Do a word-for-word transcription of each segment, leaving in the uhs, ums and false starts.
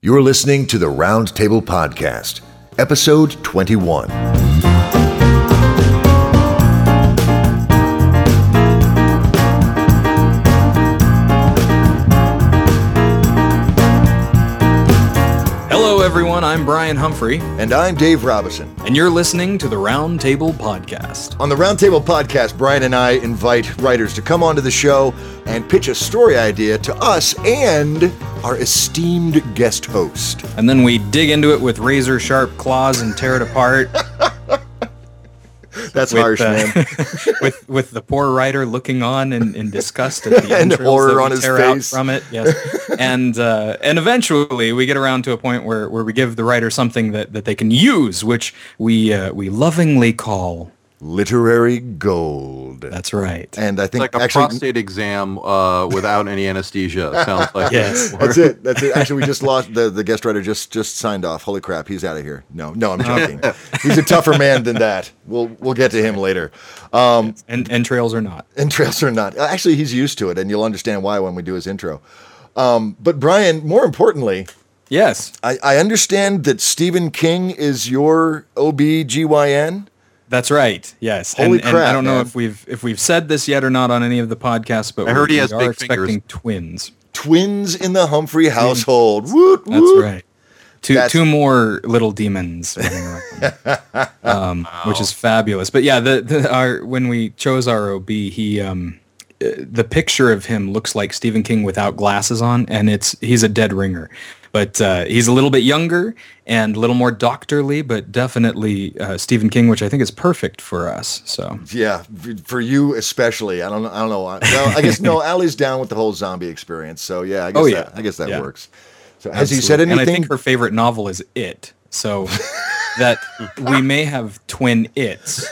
You're listening to the Roundtable Podcast, episode twenty-one. Hello, everyone. I'm Brian Humphrey. And I'm Dave Robison. And you're listening to the Roundtable Podcast. On the Roundtable Podcast, Brian and I invite writers to come onto the show and pitch a story idea to us and our esteemed guest host. And then we dig into it with razor sharp claws and tear it apart. That's with, harsh, uh, man. with with the poor writer looking on in, in disgust at the and entrails horror that we on his tear out face from it. Yes, and uh, and eventually we get around to a point where, where we give the writer something that, that they can use, which we uh, we lovingly call literary gold. That's right. And I think it's like a actually, prostate exam uh, without any anesthesia. Sounds like yes. That's it. That's it. Actually, we just lost the, the guest writer. Just just signed off. Holy crap, he's out of here. No, no, I'm joking. He's a tougher man than that. We'll we'll get to him later. Um, and entrails or not. Entrails or not. Actually, he's used to it, and you'll understand why when we do his intro. Um, but Brian, more importantly, yes, I, I understand that Stephen King is your O B G Y N. That's right. Yes. Holy and, crap, and I don't know man. if we've if we've said this yet or not on any of the podcasts, but I heard we, he has we are big expecting fingers. twins. Twins in the Humphrey household. Woot, That's woot. right. Two That's- two more little demons, running around, um, which is fabulous. But yeah, the, the our when we chose our O B, he um, uh, the picture of him looks like Stephen King without glasses on, and it's he's a dead ringer. But uh, he's a little bit younger and a little more doctorly, but definitely uh, Stephen King, which I think is perfect for us. So Yeah, for you especially. I don't know. I don't know. Well, I guess no. Allie's down with the whole zombie experience. So yeah, I guess Oh, yeah. that, I guess that Yeah. works. So has he said Absolutely. anything? And I think her favorite novel is It. So that we may have twin It's.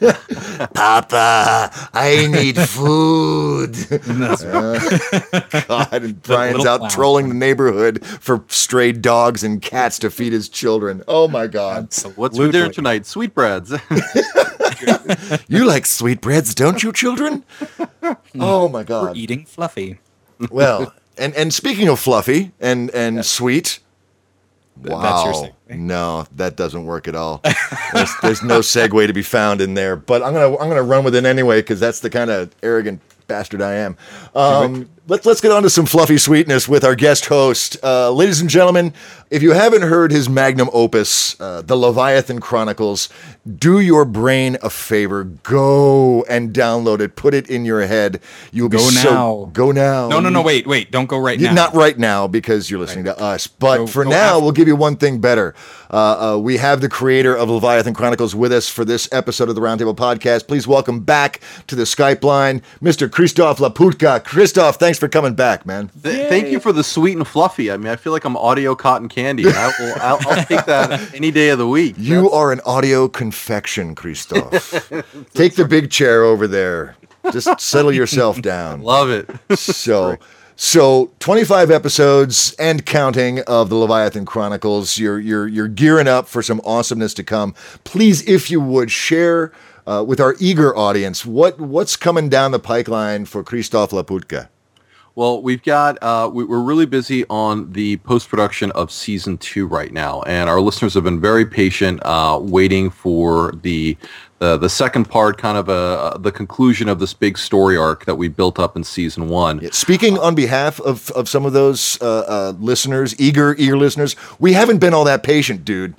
Papa, I need food. That's right. God, and Brian's little out clown. trolling the neighborhood for stray dogs and cats to feed his children. Oh my God. What's for dinner tonight? Sweetbreads. You like sweetbreads, don't you, children? Oh my We're God. eating Fluffy. Well, and, and speaking of fluffy and, and sweet, wow. That's your segue. No, that doesn't work at all. There's, there's no segue to be found in there, but I'm gonna I'm gonna run with it anyway because that's the kind of arrogant bastard I am. Um, let's let's get on to some fluffy sweetness with our guest host, uh, ladies and gentlemen. If you haven't heard his magnum opus, uh, The Leviathan Chronicles, do your brain a favor. Go and download it. Put it in your head. You'll be Go so now. go now. No, no, no, wait, wait. Don't go right Yeah, now. Not right now because you're listening to us. But Go- for go now, after. we'll give you one thing better. Uh, uh, we have the creator of Leviathan Chronicles with us for this episode of the Roundtable Podcast. Please welcome back to the Skype line, Mister Christoph Laputka. Christoph, thanks for coming back, man. Th- thank you for the sweet and fluffy. I mean, I feel like I'm audio cotton candy. I will, I'll, I'll take that any day of the week. You are an audio confection, Christoph. Take the big chair over there. Just settle yourself down. Love it. So, so twenty-five episodes and counting of the Leviathan Chronicles. You're you're you're gearing up for some awesomeness to come. Please, if you would, share uh, with our eager audience what what's coming down the pipeline for Christoph Laputka. Well, we've got, uh, we, we're really busy on the post-production of season two right now, and our listeners have been very patient, uh, waiting for the uh, the second part, kind of a, the conclusion of this big story arc that we built up in season one. Yeah, speaking on behalf of, of some of those uh, uh, listeners, eager eager listeners, we haven't been all that patient, dude.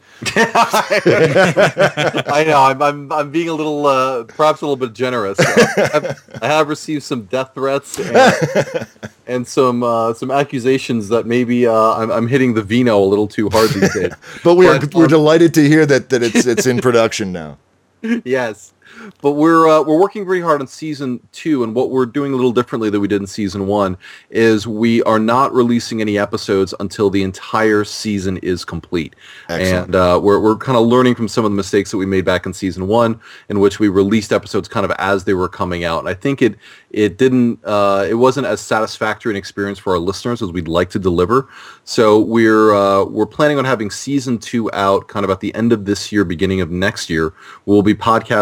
I know, I'm, I'm, I'm being a little, uh, perhaps a little bit generous. I have, I have received some death threats and, and some uh, some accusations that maybe uh, I'm, I'm hitting the vino a little too hard these days. But we are But, we're um, delighted to hear that that it's it's in production now. Yes, but we're uh, we're working very hard on season two, and what we're doing a little differently than we did in season one is we are not releasing any episodes until the entire season is complete. Excellent. And uh, we're we're kind of learning from some of the mistakes that we made back in season one, in which we released episodes kind of as they were coming out. And I think it it didn't uh, it wasn't as satisfactory an experience for our listeners as we'd like to deliver. So we're uh, we're planning on having season two out kind of at the end of this year, beginning of next year. We'll be podcasting one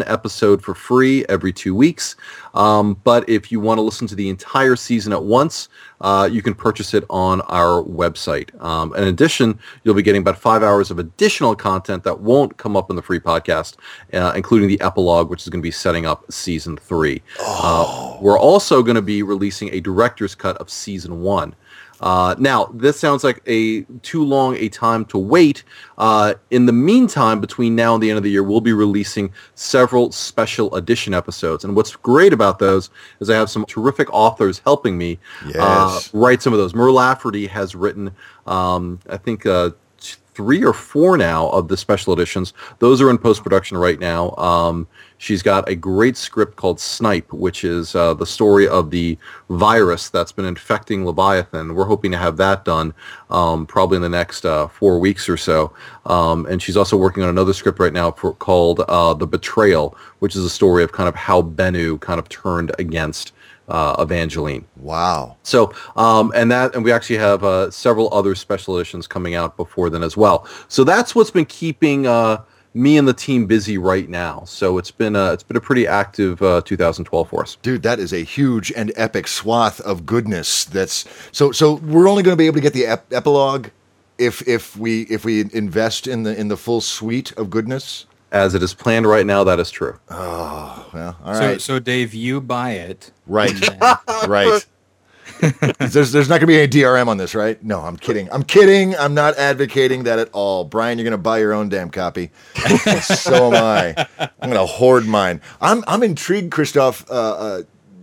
episode for free every two weeks. Um, but if you want to listen to the entire season at once, uh, you can purchase it on our website. Um, in addition, you'll be getting about five hours of additional content that won't come up in the free podcast, uh, including the epilogue, which is going to be setting up season three. Oh. Uh, we're also going to be releasing a director's cut of season one. Uh, now, this sounds like a too long a time to wait. Uh, in the meantime, between now and the end of the year, we'll be releasing several special edition episodes. And what's great about those is I have some terrific authors helping me yes. uh, write some of those. Mur Lafferty has written, um, I think, uh, three or four now of the special editions. Those are in post-production right now. Um, she's got a great script called Snipe, which is uh, the story of the virus that's been infecting Leviathan. We're hoping to have that done um, probably in the next uh, four weeks or so. Um, and she's also working on another script right now for, called uh, The Betrayal, which is a story of kind of how Bennu kind of turned against Uh, Evangeline. Wow. So, um, and that, and we actually have uh, several other special editions coming out before then as well. So that's what's been keeping uh, me and the team busy right now. So it's been a, it's been a pretty active uh, two thousand twelve for us. Dude, that is a huge and epic swath of goodness. That's so. So we're only going to be able to get the ep- epilogue if if we if we invest in the in the full suite of goodness. As it is planned right now, that is true. Oh, well, all so, right. So, Dave, you buy it. Right. Right. there's there's not going to be any D R M on this, right? No, I'm kidding. I'm kidding. I'm not advocating that at all. Brian, you're going to buy your own damn copy. So am I. I'm going to hoard mine. I'm I'm intrigued, Christoph. Uh, uh,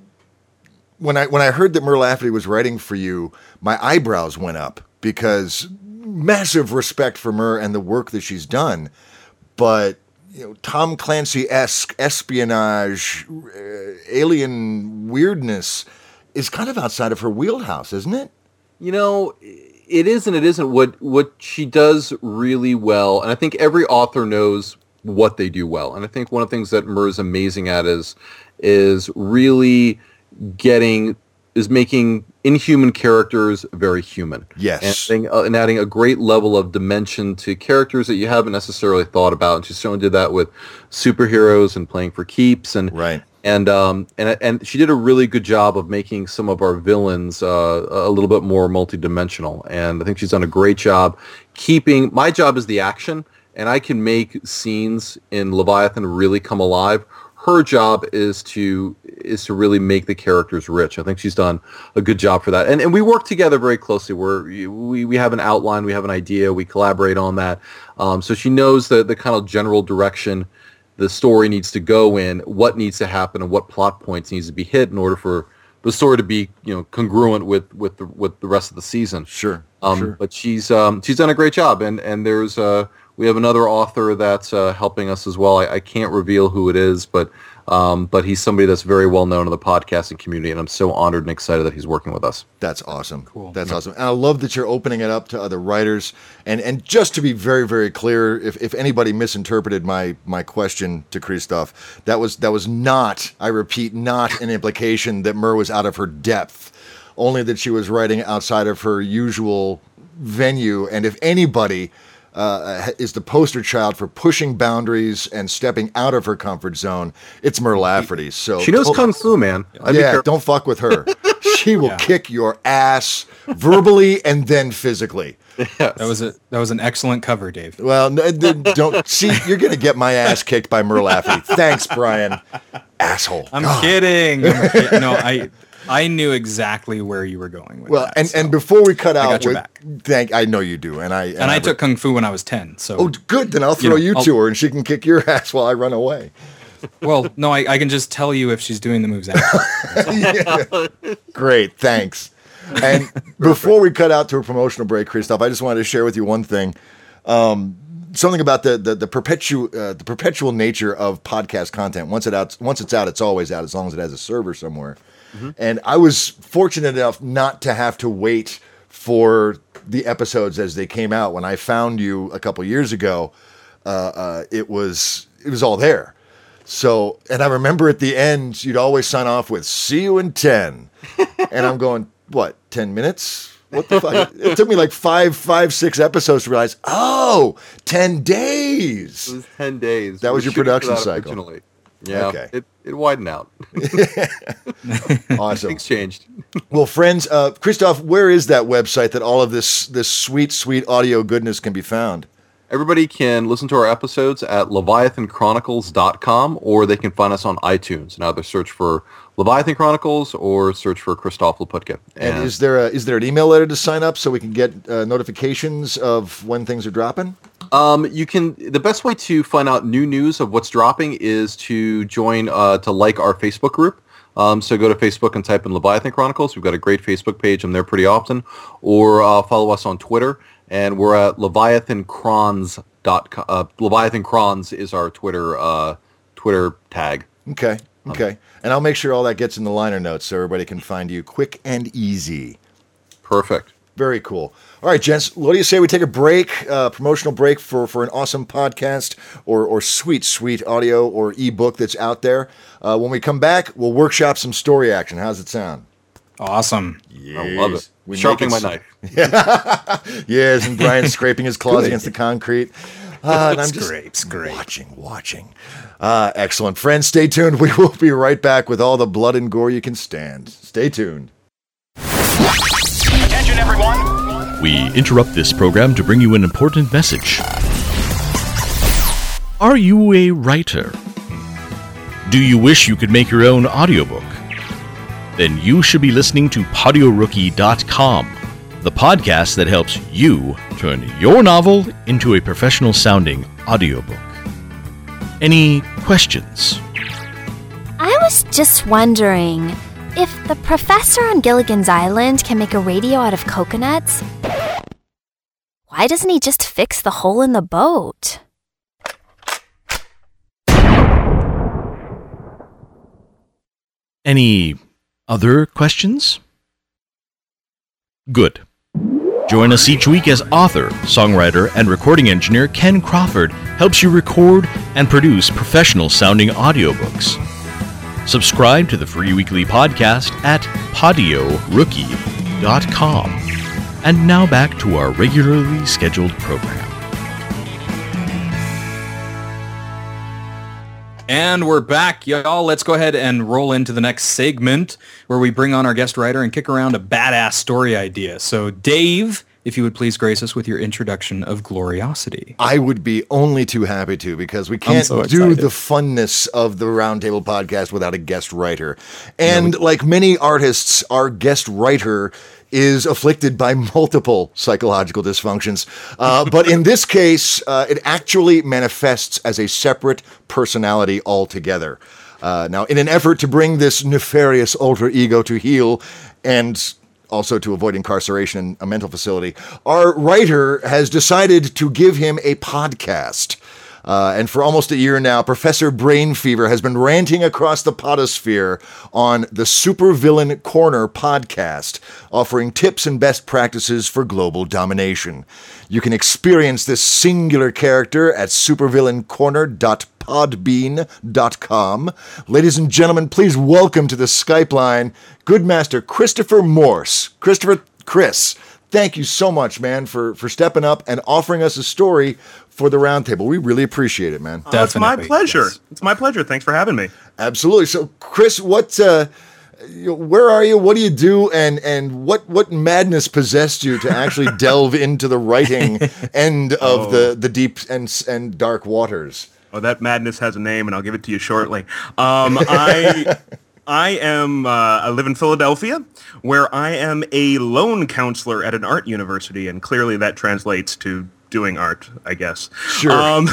when I when I heard that Mur Lafferty was writing for you, my eyebrows went up because massive respect for Mur and the work that she's done, but. You know, Tom Clancy-esque espionage, uh, alien weirdness is kind of outside of her wheelhouse, isn't it? You know, it is and it isn't. What what she does really well, and I think every author knows what they do well. And I think one of the things that Mur is amazing at is is really getting is making inhuman characters very human. Yes. And adding, uh, and adding a great level of dimension to characters that you haven't necessarily thought about. And she certainly did that with superheroes and Playing for Keeps. And right. And um and and she did a really good job of making some of our villains uh, a little bit more multidimensional. And I think she's done a great job keeping. My job is the action, and I can make scenes in Leviathan really come alive. Her job is to is to really make the characters rich. I think she's done a good job for that. And and we work together very closely. We're, we we have an outline, we have an idea, we collaborate on that. Um, so she knows the the kind of general direction the story needs to go in, what needs to happen, and what plot points needs to be hit in order for the story to be, you know, congruent with with the with the rest of the season. Sure. Um, sure. But she's um, she's done a great job, and and there's uh, we have another author that's uh, helping us as well. I, I can't reveal who it is, but um, but he's somebody that's very well known in the podcasting community, and I'm so honored and excited that he's working with us. That's awesome. Cool. That's awesome. And I love that you're opening it up to other writers. And and just to be very, very clear, if, if anybody misinterpreted my my question to Christoph, that was that was not, I repeat, not an implication that Mur was out of her depth, only that she was writing outside of her usual venue. And if anybody uh, is the poster child for pushing boundaries and stepping out of her comfort zone, it's Mur Lafferty. So She knows to- Kung Fu, man. I'd be yeah, careful. don't fuck with her. She will Yeah. kick your ass verbally and then physically. That was a that was an excellent cover, Dave. Well, no, then don't see. You're gonna get my ass kicked by Mur Lafferty. Thanks, Brian. Asshole. I'm God. kidding. I'm kidding. No, I I knew exactly where you were going with Well, that. and, so. and before we cut I out, got your with, back. thank I know you do, and I and, and I took Kung Fu when I was ten. So Oh, good. Then I'll throw you, know, I'll- to her, and she can kick your ass while I run away. well, no, I, I can just tell you if she's doing the moves after. Yeah. Great, thanks. And before we cut out to a promotional break, Christoph, I just wanted to share with you one thing. Um, something about the the, the perpetual uh, the perpetual nature of podcast content. Once it out, once it's out, it's always out, as long as it has a server somewhere. Mm-hmm. And I was fortunate enough not to have to wait for the episodes as they came out. When I found you a couple years ago, uh, uh, it was it was all there. So, and I remember at the end, you'd always sign off with "See you in ten," and I'm going, "What? Ten minutes? What the fuck?" It took me like five, five, six episodes to realize, oh, ten days. It was ten days. That was We your were shooting for production that cycle. originally. Yeah, Okay. it, it widened out. Awesome. Things changed. Well, friends, uh, Christoph, where is that website that all of this this sweet, sweet audio goodness can be found? Everybody can listen to our episodes at leviathan chronicles dot com, or they can find us on iTunes and either search for Leviathan Chronicles or search for Christoph Laputka. And, and is there a, is there an email letter to sign up so we can get uh, notifications of when things are dropping? Um, you can. The best way to find out new news of what's dropping is to join uh, to like our Facebook group. Um, so go to Facebook and type in Leviathan Chronicles. We've got a great Facebook page. I'm there pretty often. Or uh, follow us on Twitter. And we're at Leviathan Crons dot com. Uh, Leviathan Crons is our Twitter uh, Twitter tag. Okay, okay. And I'll make sure all that gets in the liner notes so everybody can find you quick and easy. Perfect. Very cool. All right, gents, what do you say we take a break, uh, promotional break for, for an awesome podcast or, or sweet, sweet audio or ebook that's out there. Uh, when we come back, we'll workshop some story action. How's it sound? Awesome. Yes. I love it. We Sharpening my make it knife. Yes, and Brian's scraping his claws against the concrete. Uh, and I'm just Scrape, scrape. watching, watching. Uh, excellent. Friends, stay tuned. We will be right back with all the blood and gore you can stand. Stay tuned. Attention, everyone. We interrupt this program to bring you an important message. Are you a writer? Do you wish you could make your own audiobook? Then you should be listening to podio rookie dot com, the podcast that helps you turn your novel into a professional-sounding audiobook. Any questions? I was just wondering, if the professor on Gilligan's Island can make a radio out of coconuts, why doesn't he just fix the hole in the boat? Any other questions? Good. Join us each week as author, songwriter, and recording engineer Ken Crawford helps you record and produce professional-sounding audiobooks. Subscribe to the free weekly podcast at podio rookie dot com. And now back to our regularly scheduled program. And we're back, y'all. Let's go ahead and roll into the next segment where we bring on our guest writer and kick around a badass story idea. So, Dave, if you would please grace us with your introduction of Gloriosity. I would be only too happy to, because we can't so do excited. the funness of the Roundtable podcast without a guest writer. And like many artists, our guest writer is afflicted by multiple psychological dysfunctions. Uh, but in this case, uh, it actually manifests as a separate personality altogether. Uh, now, in an effort to bring this nefarious alter ego to heel and also to avoid incarceration in a mental facility, our writer has decided to give him a podcast. Uh, and for almost a year now, Professor Brain Fever has been ranting across the podosphere on the Supervillain Corner podcast, offering tips and best practices for global domination. You can experience this singular character at supervillain corner dot podbean dot com. Ladies and gentlemen, please welcome to the Skype line, Good Master Christopher Morse. Christopher, Chris, thank you so much, man, for, for stepping up and offering us a story for the Roundtable. We really appreciate it, man. Oh, it's my Definitely, pleasure. yes. It's my pleasure. Thanks for having me. Absolutely. So, Chris, what, uh, you know, where are you? What do you do? And and what what madness possessed you to actually delve into the writing end of Oh. the the deep and and dark waters? Oh, that madness has a name, and I'll give it to you shortly. Um, I I am uh, I live in Philadelphia, where I am a lone counselor at an art university, and clearly that translates to doing art, I guess. Sure. Um,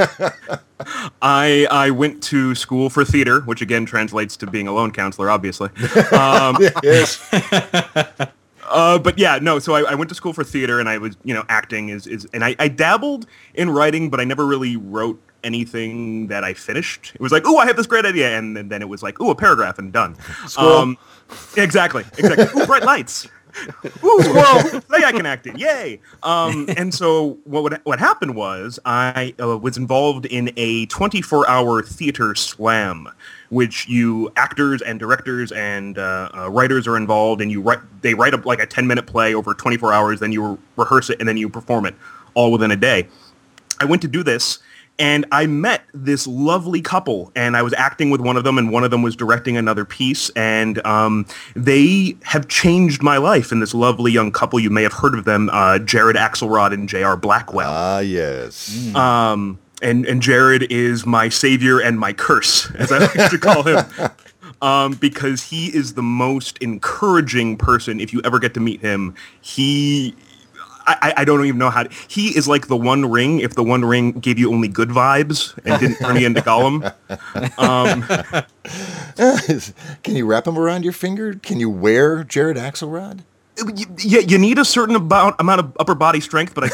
I I went to school for theater, which again translates to being a lone counselor, obviously. Um, Yes. Uh, but yeah, no. So I, I went to school for theater, and I was, you know, acting is is, and I, I dabbled in writing, but I never really wrote anything that I finished. It was like, oh, I have this great idea, and, and then it was like, oh, a paragraph and done. Um, exactly, exactly. Ooh, bright lights. Ooh, squirrel. Say I can act it. Yay. Um, and so what would, what happened was I uh, was involved in a twenty-four hour theater slam, which you actors and directors and uh, uh, writers are involved, and you write. They write up like a ten minute play over twenty-four hours, then you re- rehearse it, and then you perform it all within a day. I went to do this, And I met this lovely couple, and I was acting with one of them, and one of them was directing another piece, and um, they have changed my life in this lovely young couple. You may have heard of them, uh, Jared Axelrod and J R Blackwell. Ah, yes. Mm. Um, and, and Jared is my savior and my curse, as I like to call him. Um, because he is the most encouraging person. If you ever get to meet him, he, I, I don't even know how to, he is like the One Ring if the One Ring gave you only good vibes and didn't turn you into Gollum. Um, Can you wrap him around your finger? Can you wear Jared Axelrod? Yeah, you need a certain about, amount of upper body strength, but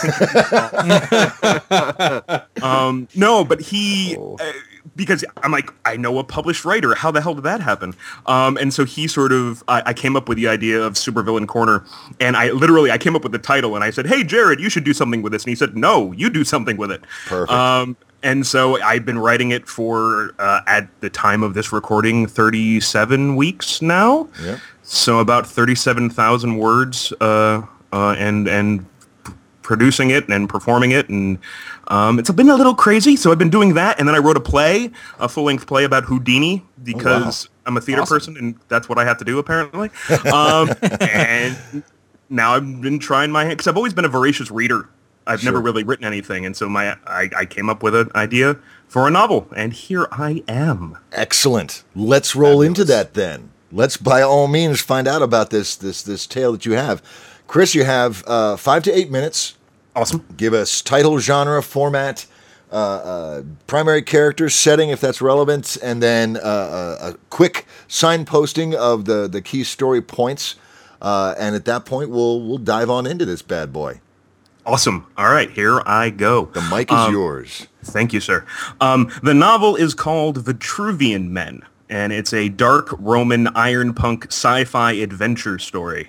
I think um, no, but he uh, because I'm like, I know a published writer. How the hell did that happen? Um, and so he sort of, I, I came up with the idea of Supervillain Corner, and I literally I came up with the title, and I said, "Hey, Jared, you should do something with this," and he said, "No, you do something with it." Perfect. Um, and so I've been writing it for uh, at the time of this recording, thirty-seven weeks now. Yep. So about thirty-seven thousand words, uh, uh, and and p- producing it and performing it, and um, it's been a little crazy. So I've been doing that, and then I wrote a play, a full-length play about Houdini, because oh, wow. I'm a theater awesome. person, and that's what I have to do apparently. Um, and now I've been trying my hand because I've always been a voracious reader. I've sure. never really written anything, and so my I, I came up with an idea for a novel, and here I am. Excellent. Let's roll Fabulous. into that then. Let's, by all means, find out about this this this tale that you have. Chris, you have uh, five to eight minutes. Awesome. Give us title, genre, format, uh, uh, primary character, setting, if that's relevant, and then uh, a, a quick signposting of the, the key story points. Uh, and at that point, we'll we'll dive on into this bad boy. Awesome. All right, here I go. The mic is um, yours. Thank you, sir. Um, the novel is called Vitruvian Men, and it's a dark Roman iron punk sci-fi adventure story.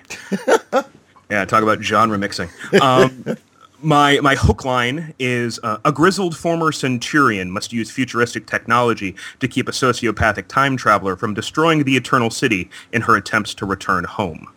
Yeah, talk about genre mixing. Um, my my hook line is uh, a grizzled former centurion must use futuristic technology to keep a sociopathic time traveler from destroying the Eternal City in her attempts to return home.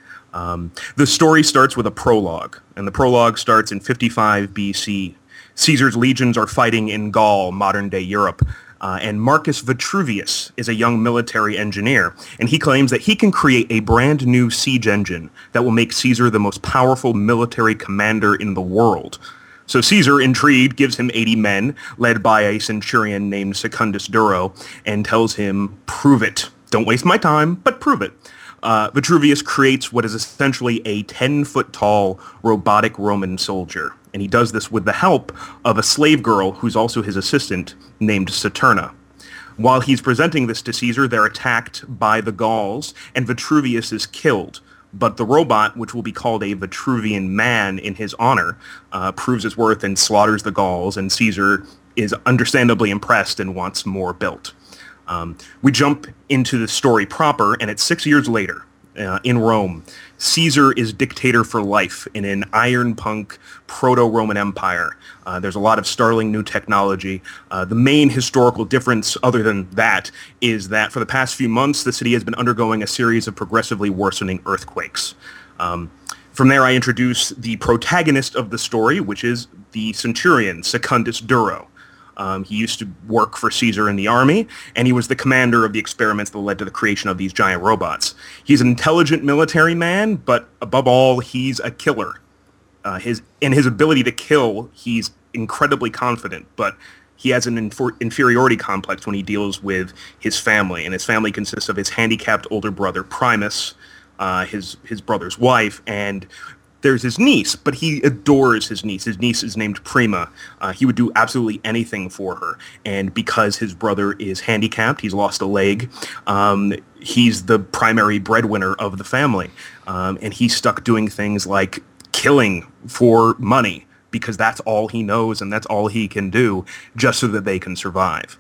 Um, the story starts with a prologue, and the prologue starts in fifty-five B C. Caesar's legions are fighting in Gaul, modern-day Europe, uh, and Marcus Vitruvius is a young military engineer, and he claims that he can create a brand new siege engine that will make Caesar the most powerful military commander in the world. So Caesar, intrigued, gives him eighty men, led by a centurion named Secundus Duro, and tells him, prove it. Don't waste my time, but prove it. Uh, Vitruvius creates what is essentially a ten-foot-tall robotic Roman soldier, and he does this with the help of a slave girl who's also his assistant named Saturna. While he's presenting this to Caesar, they're attacked by the Gauls, and Vitruvius is killed. But the robot, which will be called a Vitruvian Man in his honor, uh, proves its worth and slaughters the Gauls, and Caesar is understandably impressed and wants more built. Um, we jump into the story proper, and it's six years later uh, in Rome. Caesar is dictator for life in an iron punk proto-Roman empire. Uh, there's a lot of startling new technology. Uh, the main historical difference, other than that, is that for the past few months, the city has been undergoing a series of progressively worsening earthquakes. Um, from there, I introduce the protagonist of the story, which is the centurion, Secundus Duro. Um, he used to work for Caesar in the army, and he was the commander of the experiments that led to the creation of these giant robots. He's an intelligent military man, but above all, he's a killer. Uh, his in his ability to kill, he's incredibly confident, but he has an infor- inferiority complex when he deals with his family, and his family consists of his handicapped older brother, Primus, uh, his his brother's wife, and there's his niece, but he adores his niece. His niece is named Prima. Uh, he would do absolutely anything for her. And because his brother is handicapped, he's lost a leg, um, he's the primary breadwinner of the family. Um, and he's stuck doing things like killing for money because that's all he knows and that's all he can do just so that they can survive.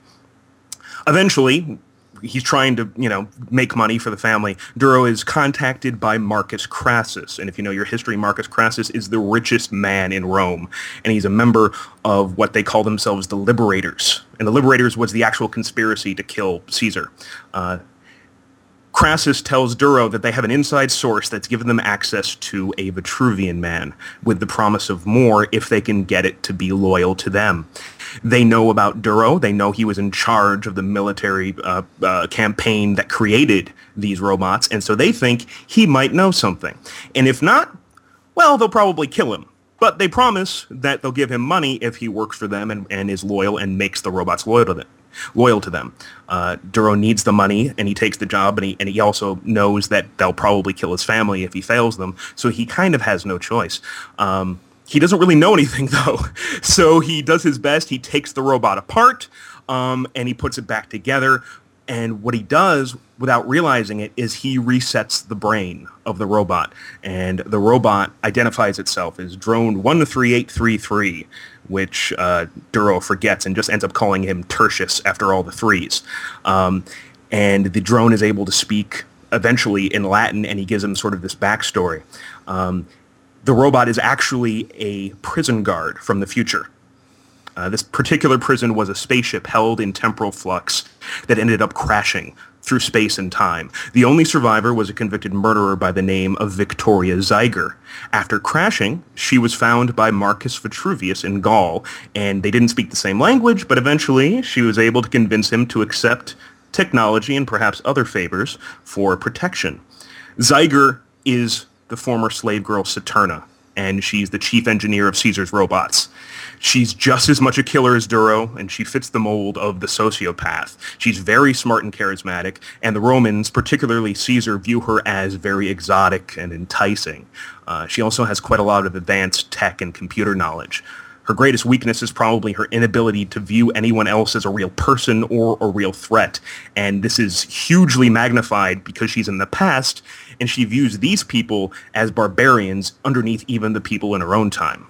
Eventually, he's trying to, you know, make money for the family. Duro is contacted by Marcus Crassus. And if you know your history, Marcus Crassus is the richest man in Rome. And he's a member of what they call themselves the Liberators. And the Liberators was the actual conspiracy to kill Caesar. Uh, Crassus tells Duro that they have an inside source that's given them access to a Vitruvian man with the promise of more if they can get it to be loyal to them. They know about Duro. They know he was in charge of the military uh, uh, campaign that created these robots, and so they think he might know something. And if not, well, they'll probably kill him. But they promise that they'll give him money if he works for them and, and is loyal and makes the robots loyal to them. Loyal to them. Uh, Duro needs the money, and he takes the job, and he, and he also knows that they'll probably kill his family if he fails them, so he kind of has no choice. Um, he doesn't really know anything, though, so he does his best. He takes the robot apart, um, and he puts it back together, and what he does, without realizing it, is he resets the brain of the robot, and the robot identifies itself as Drone one three eight three three, which uh, Duro forgets and just ends up calling him Tertius after all the threes. Um, and the drone is able to speak eventually in Latin, and he gives him sort of this backstory. Um, the robot is actually a prison guard from the future. Uh, this particular prison was a spaceship held in temporal flux that ended up crashing through space and time. The only survivor was a convicted murderer by the name of Victoria Zyger. After crashing, she was found by Marcus Vitruvius in Gaul, and they didn't speak the same language, but eventually she was able to convince him to accept technology and perhaps other favors for protection. Zyger is the former slave girl Saturna, and she's the chief engineer of Caesar's robots. She's just as much a killer as Duro, and she fits the mold of the sociopath. She's very smart and charismatic, and the Romans, particularly Caesar, view her as very exotic and enticing. Uh, she also has quite a lot of advanced tech and computer knowledge. Her greatest weakness is probably her inability to view anyone else as a real person or a real threat, and this is hugely magnified because she's in the past, and she views these people as barbarians underneath even the people in her own time.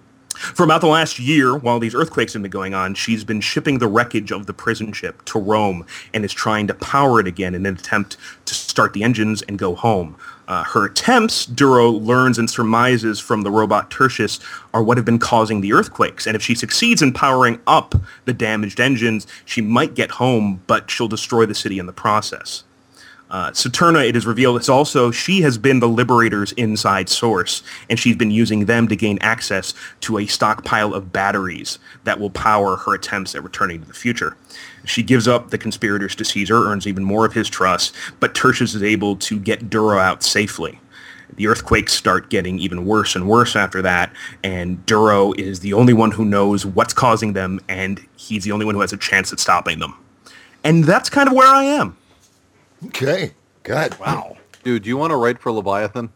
For about the last year, while these earthquakes have been going on, she's been shipping the wreckage of the prison ship to Rome and is trying to power it again in an attempt to start the engines and go home. Uh, her attempts, Duro learns and surmises from the robot Tertius, are what have been causing the earthquakes. And if she succeeds in powering up the damaged engines, she might get home, but she'll destroy the city in the process. Uh, Saturna, it is revealed, is also, she has been the Liberator's inside source, and she's been using them to gain access to a stockpile of batteries that will power her attempts at returning to the future. She gives up the conspirators to Caesar, earns even more of his trust, but Tertius is able to get Duro out safely. The earthquakes start getting even worse and worse after that, and Duro is the only one who knows what's causing them, and he's the only one who has a chance at stopping them. And that's kind of where I am. Okay. God. Wow. Dude, do you want to write for Leviathan?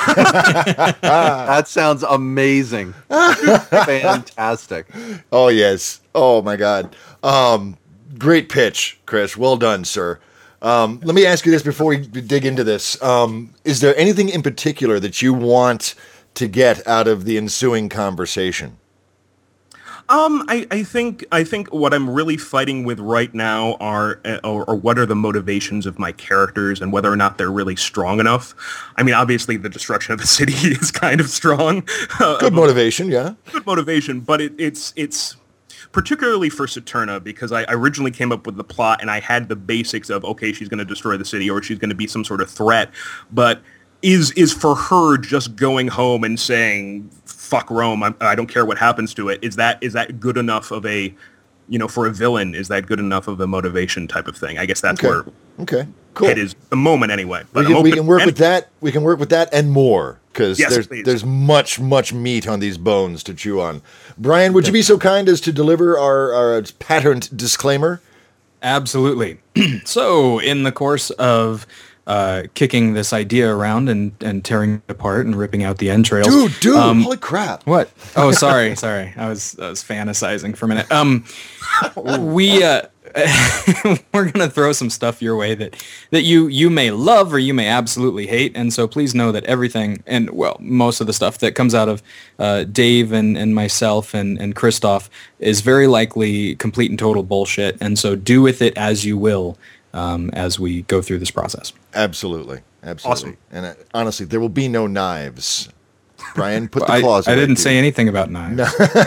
That sounds amazing. Fantastic. Oh, yes. Oh, my God. Um, great pitch, Chris. Well done, sir. Um, let me ask you this before we dig into this. Um, is there anything in particular that you want to get out of the ensuing conversation? Um, I, I think I think what I'm really fighting with right now are uh, or, or what are the motivations of my characters and whether or not they're really strong enough. I mean, obviously, the destruction of the city is kind of strong. Uh, good motivation, yeah. Good motivation, but it, it's it's particularly for Saturna because I originally came up with the plot and I had the basics of okay, she's going to destroy the city or she's going to be some sort of threat, but is is for her just going home and saying fuck Rome, I, I don't care what happens to it. Is that is that good enough of a, you know, for a villain? Is that good enough of a motivation type of thing? I guess that's okay. where okay, cool. it is at the moment anyway. But we can, we can work with that. We can work with that and more because yes, there's please. there's much much meat on these bones to chew on. Brian, would you be so kind as to deliver our our patterned disclaimer? Absolutely. So, in the course of Uh, kicking this idea around and, and tearing it apart and ripping out the entrails. Dude, dude, um, holy crap. What? Oh, sorry, sorry. I was I was fantasizing for a minute. Um, we uh, we're gonna throw some stuff your way that that you you may love or you may absolutely hate, and so please know that everything and well most of the stuff that comes out of uh, Dave and, and myself and and Christoph is very likely complete and total bullshit, and so do with it as you will. Um, as we go through this process. Absolutely. Absolutely. Awesome. And uh, honestly, there will be no knives Brian, put the I, claws I away, didn't dude. say anything about knives.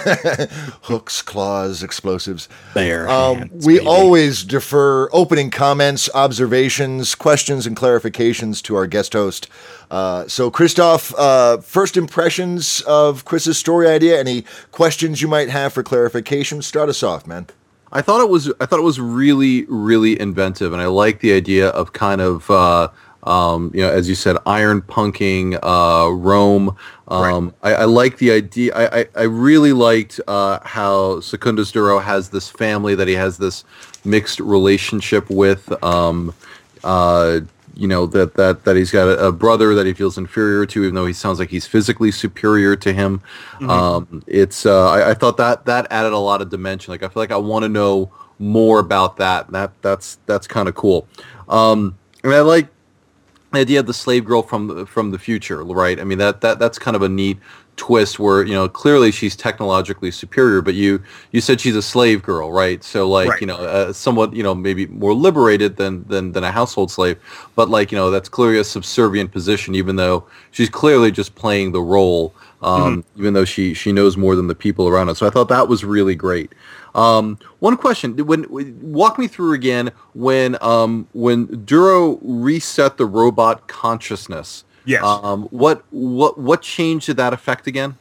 Hooks, claws, explosives. There. Um, we always defer opening comments, observations, questions, and clarifications to our guest host. Uh, so, Christoph, uh, first impressions of Chris's story idea. Any questions you might have for clarification? Start us off, man. I thought it was I thought it was really really inventive, and I like the idea of kind of uh, um, you know, as you said, iron punking uh, Rome. Um, right. I, I like the idea. I, I, I really liked uh, how Secundus Duro has this family that he has this mixed relationship with. Um, uh, you know, that, that, that he's got a, a brother that he feels inferior to, even though he sounds like he's physically superior to him. Mm-hmm. Um, it's uh, I, I thought that that added a lot of dimension. Like I feel like I want to know more about that. That that's that's kind of cool. Um, and I like the idea of the slave girl from the, from the future, right? I mean, that, that that's kind of a neat twist where, you know, clearly she's technologically superior, but you you said she's a slave girl, right? So like, right. you know, uh, somewhat, you know, maybe more liberated than, than than a household slave, but like, you know, that's clearly a subservient position, even though she's clearly just playing the role, um, mm-hmm. even though she she knows more than the people around us. So I thought that was really great. Um, one question: when walk me through again when um, when Duro reset the robot consciousness. Yes. Um, what what what change did that affect again?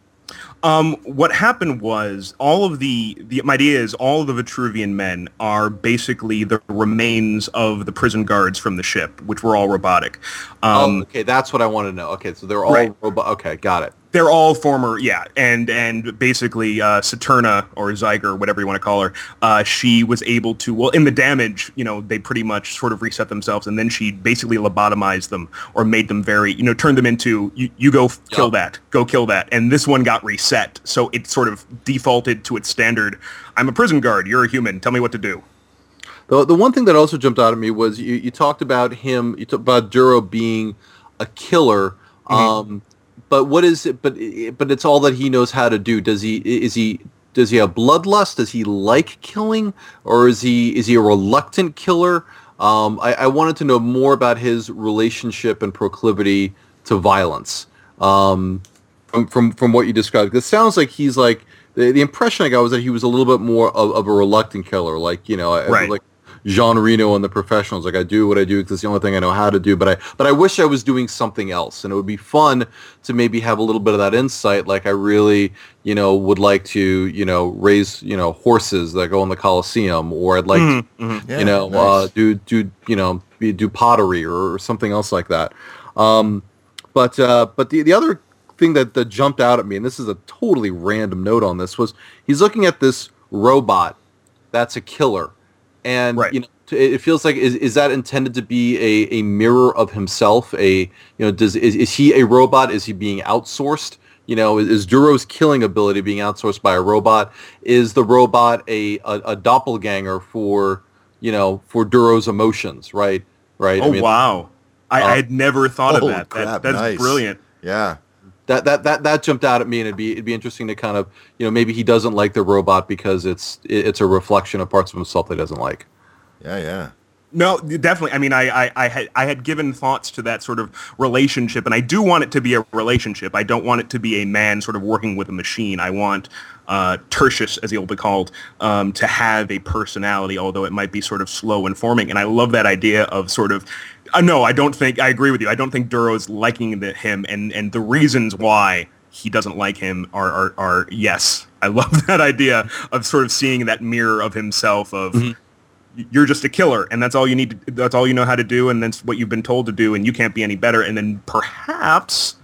Um, what happened was all of the, the my idea is all of the Vitruvian men are basically the remains of the prison guards from the ship, which were all robotic. Um, oh, okay, that's what I want to know. Okay, so they're all right. robot. Okay, got it. They're all former, yeah, and and basically uh, Saturna or Zyger, whatever you want to call her, uh, she was able to, well, in the damage, you know, they pretty much sort of reset themselves, and then she basically lobotomized them or made them very, you know, turned them into, you, you go f- kill yep. that, go kill that, and this one got reset, so it sort of defaulted to its standard, I'm a prison guard, you're a human, tell me what to do. The the one thing that also jumped out at me was you, you talked about him, you talked about Duro being a killer, mm-hmm. um, but what is it? But but it's all that he knows how to do. Does he is he does he have bloodlust? Does he like killing, or is he is he a reluctant killer? Um, I, I wanted to know more about his relationship and proclivity to violence. Um, from from from what you described, it sounds like he's like the, the impression I got was that he was a little bit more of, of a reluctant killer, like you know, right. like Jean Reno and the Professionals. Like I do what I do because it's the only thing I know how to do. But I but I wish I was doing something else, and it would be fun to maybe have a little bit of that insight. Like I really, you know, would like to, you know, raise, you know, horses that go in the Colosseum, or I'd like mm-hmm. to, Mm-hmm. you Yeah, know, nice. uh, do do you know be, do pottery or, or something else like that. Um, but uh, but the the other thing that, that jumped out at me, and this is a totally random note on this, was he's looking at this robot that's a killer. And right. you know, it feels like is is that intended to be a, a mirror of himself? A you know, does is, is he a robot? Is he being outsourced? You know, is, is Duro's killing ability being outsourced by a robot? Is the robot a, a, a doppelganger for you know for Duro's emotions? Right, right. Oh I mean, wow, I, uh, I had never thought oh, of that. crap, that that's nice. brilliant. Yeah. That, that that that jumped out at me, and it'd be it'd be interesting to kind of you know maybe he doesn't like the robot because it's it's a reflection of parts of himself that he doesn't like. Yeah, yeah. No, definitely. I mean, I, I, I had I had given thoughts to that sort of relationship, and I do want it to be a relationship. I don't want it to be a man sort of working with a machine. I want uh, Tertius, as he'll be called, um, to have a personality, although it might be sort of slow and forming. And I love that idea of sort of, uh, no, I don't think, I agree with you. I don't think Duro's liking the, him, and, and the reasons why he doesn't like him are, are, are, yes. I love that idea of sort of seeing that mirror of himself of, mm-hmm. You're just a killer, and that's all you need to, that's all you know how to do, and that's what you've been told to do, and you can't be any better. And then perhaps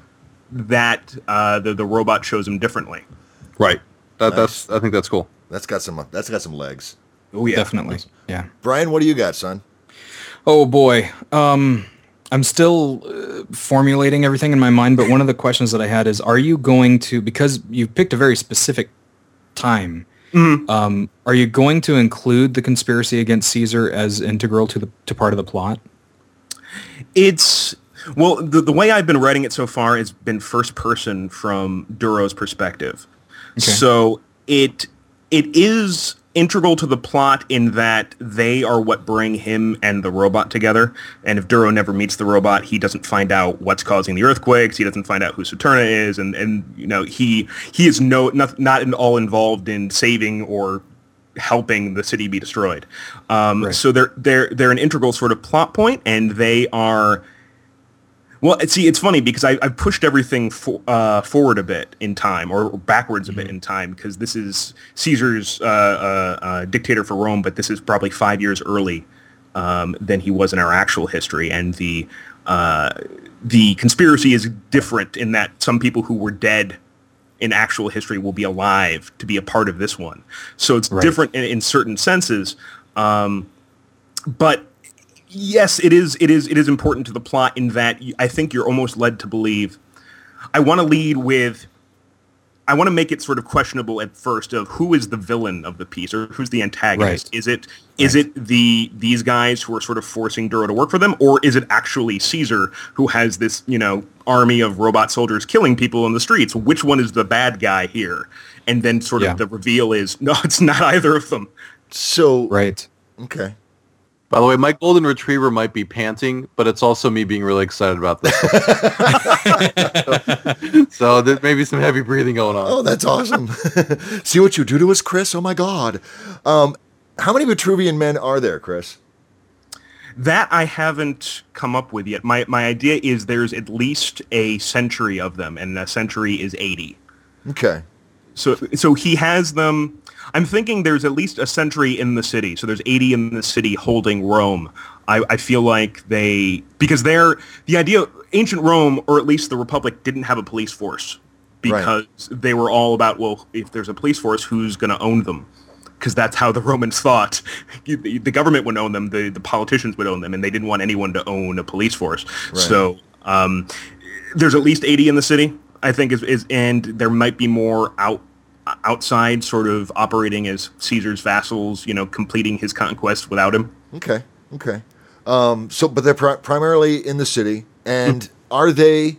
that uh, the the robot shows him differently. Right. That, Nice. That's I think that's cool. That's got some that's got some legs. Oh yeah, Definitely. Yeah. Brian, what do you got, son? Oh boy. Um, I'm still uh, formulating everything in my mind, but one of the questions that I had is, are you going to, because you've picked a very specific time, mm-hmm. um, are you going to include the conspiracy against Caesar as integral to the to part of the plot? It's well, the the way I've been writing it so far has been first person from Duro's perspective. Okay. So it it is integral to the plot in that they are what bring him and the robot together. And if Duro never meets the robot, he doesn't find out what's causing the earthquakes. He doesn't find out who Saturna is, and and you know he he is no not not at all involved in saving or helping the city be destroyed. Um, Right. So they're they're they're an integral sort of plot point, and they are. Well, see, it's funny because I, I've pushed everything for, uh, forward a bit in time, or backwards a bit in time, because this is Caesar's uh, uh, uh, dictator for Rome, but this is probably five years early um, than he was in our actual history, and the uh, the conspiracy is different in that some people who were dead in actual history will be alive to be a part of this one. So it's Right. different in, in certain senses, um, but. Yes, it is. It is. It is important to the plot in that you, I think you're almost led to believe. I want to lead with. I want to make it sort of questionable at first of who is the villain of the piece or who's the antagonist. Right. Is it is Right. it the these guys who are sort of forcing Duro to work for them, or is it actually Caesar who has this you know army of robot soldiers killing people in the streets? Which one is the bad guy here? And then sort Yeah. of the reveal is no, it's not either of them. So Right. okay. By the way, my golden retriever might be panting, but it's also me being really excited about this. So there's maybe some heavy breathing going on. Oh, that's awesome. See what you do to us, Chris? Oh my God. Um, how many Vitruvian men are there, Chris? That I haven't come up with yet. My my idea is there's at least a century of them, and a century is eighty. Okay. So so he has them. I'm thinking there's at least a century in the city. So there's eighty in the city holding Rome. I, I feel like they because they're the idea. Ancient Rome, or at least the Republic, didn't have a police force because Right. they were all about well, if there's a police force, who's going to own them? Because that's how the Romans thought. The the government would own them, the, the politicians would own them, and they didn't want anyone to own a police force. Right. So um, there's at least eighty in the city, I think, is, is and there might be more out outside, sort of operating as Caesar's vassals, you know, completing his conquest without him. Okay. Okay. Um, so, but they're pri- primarily in the city, and are they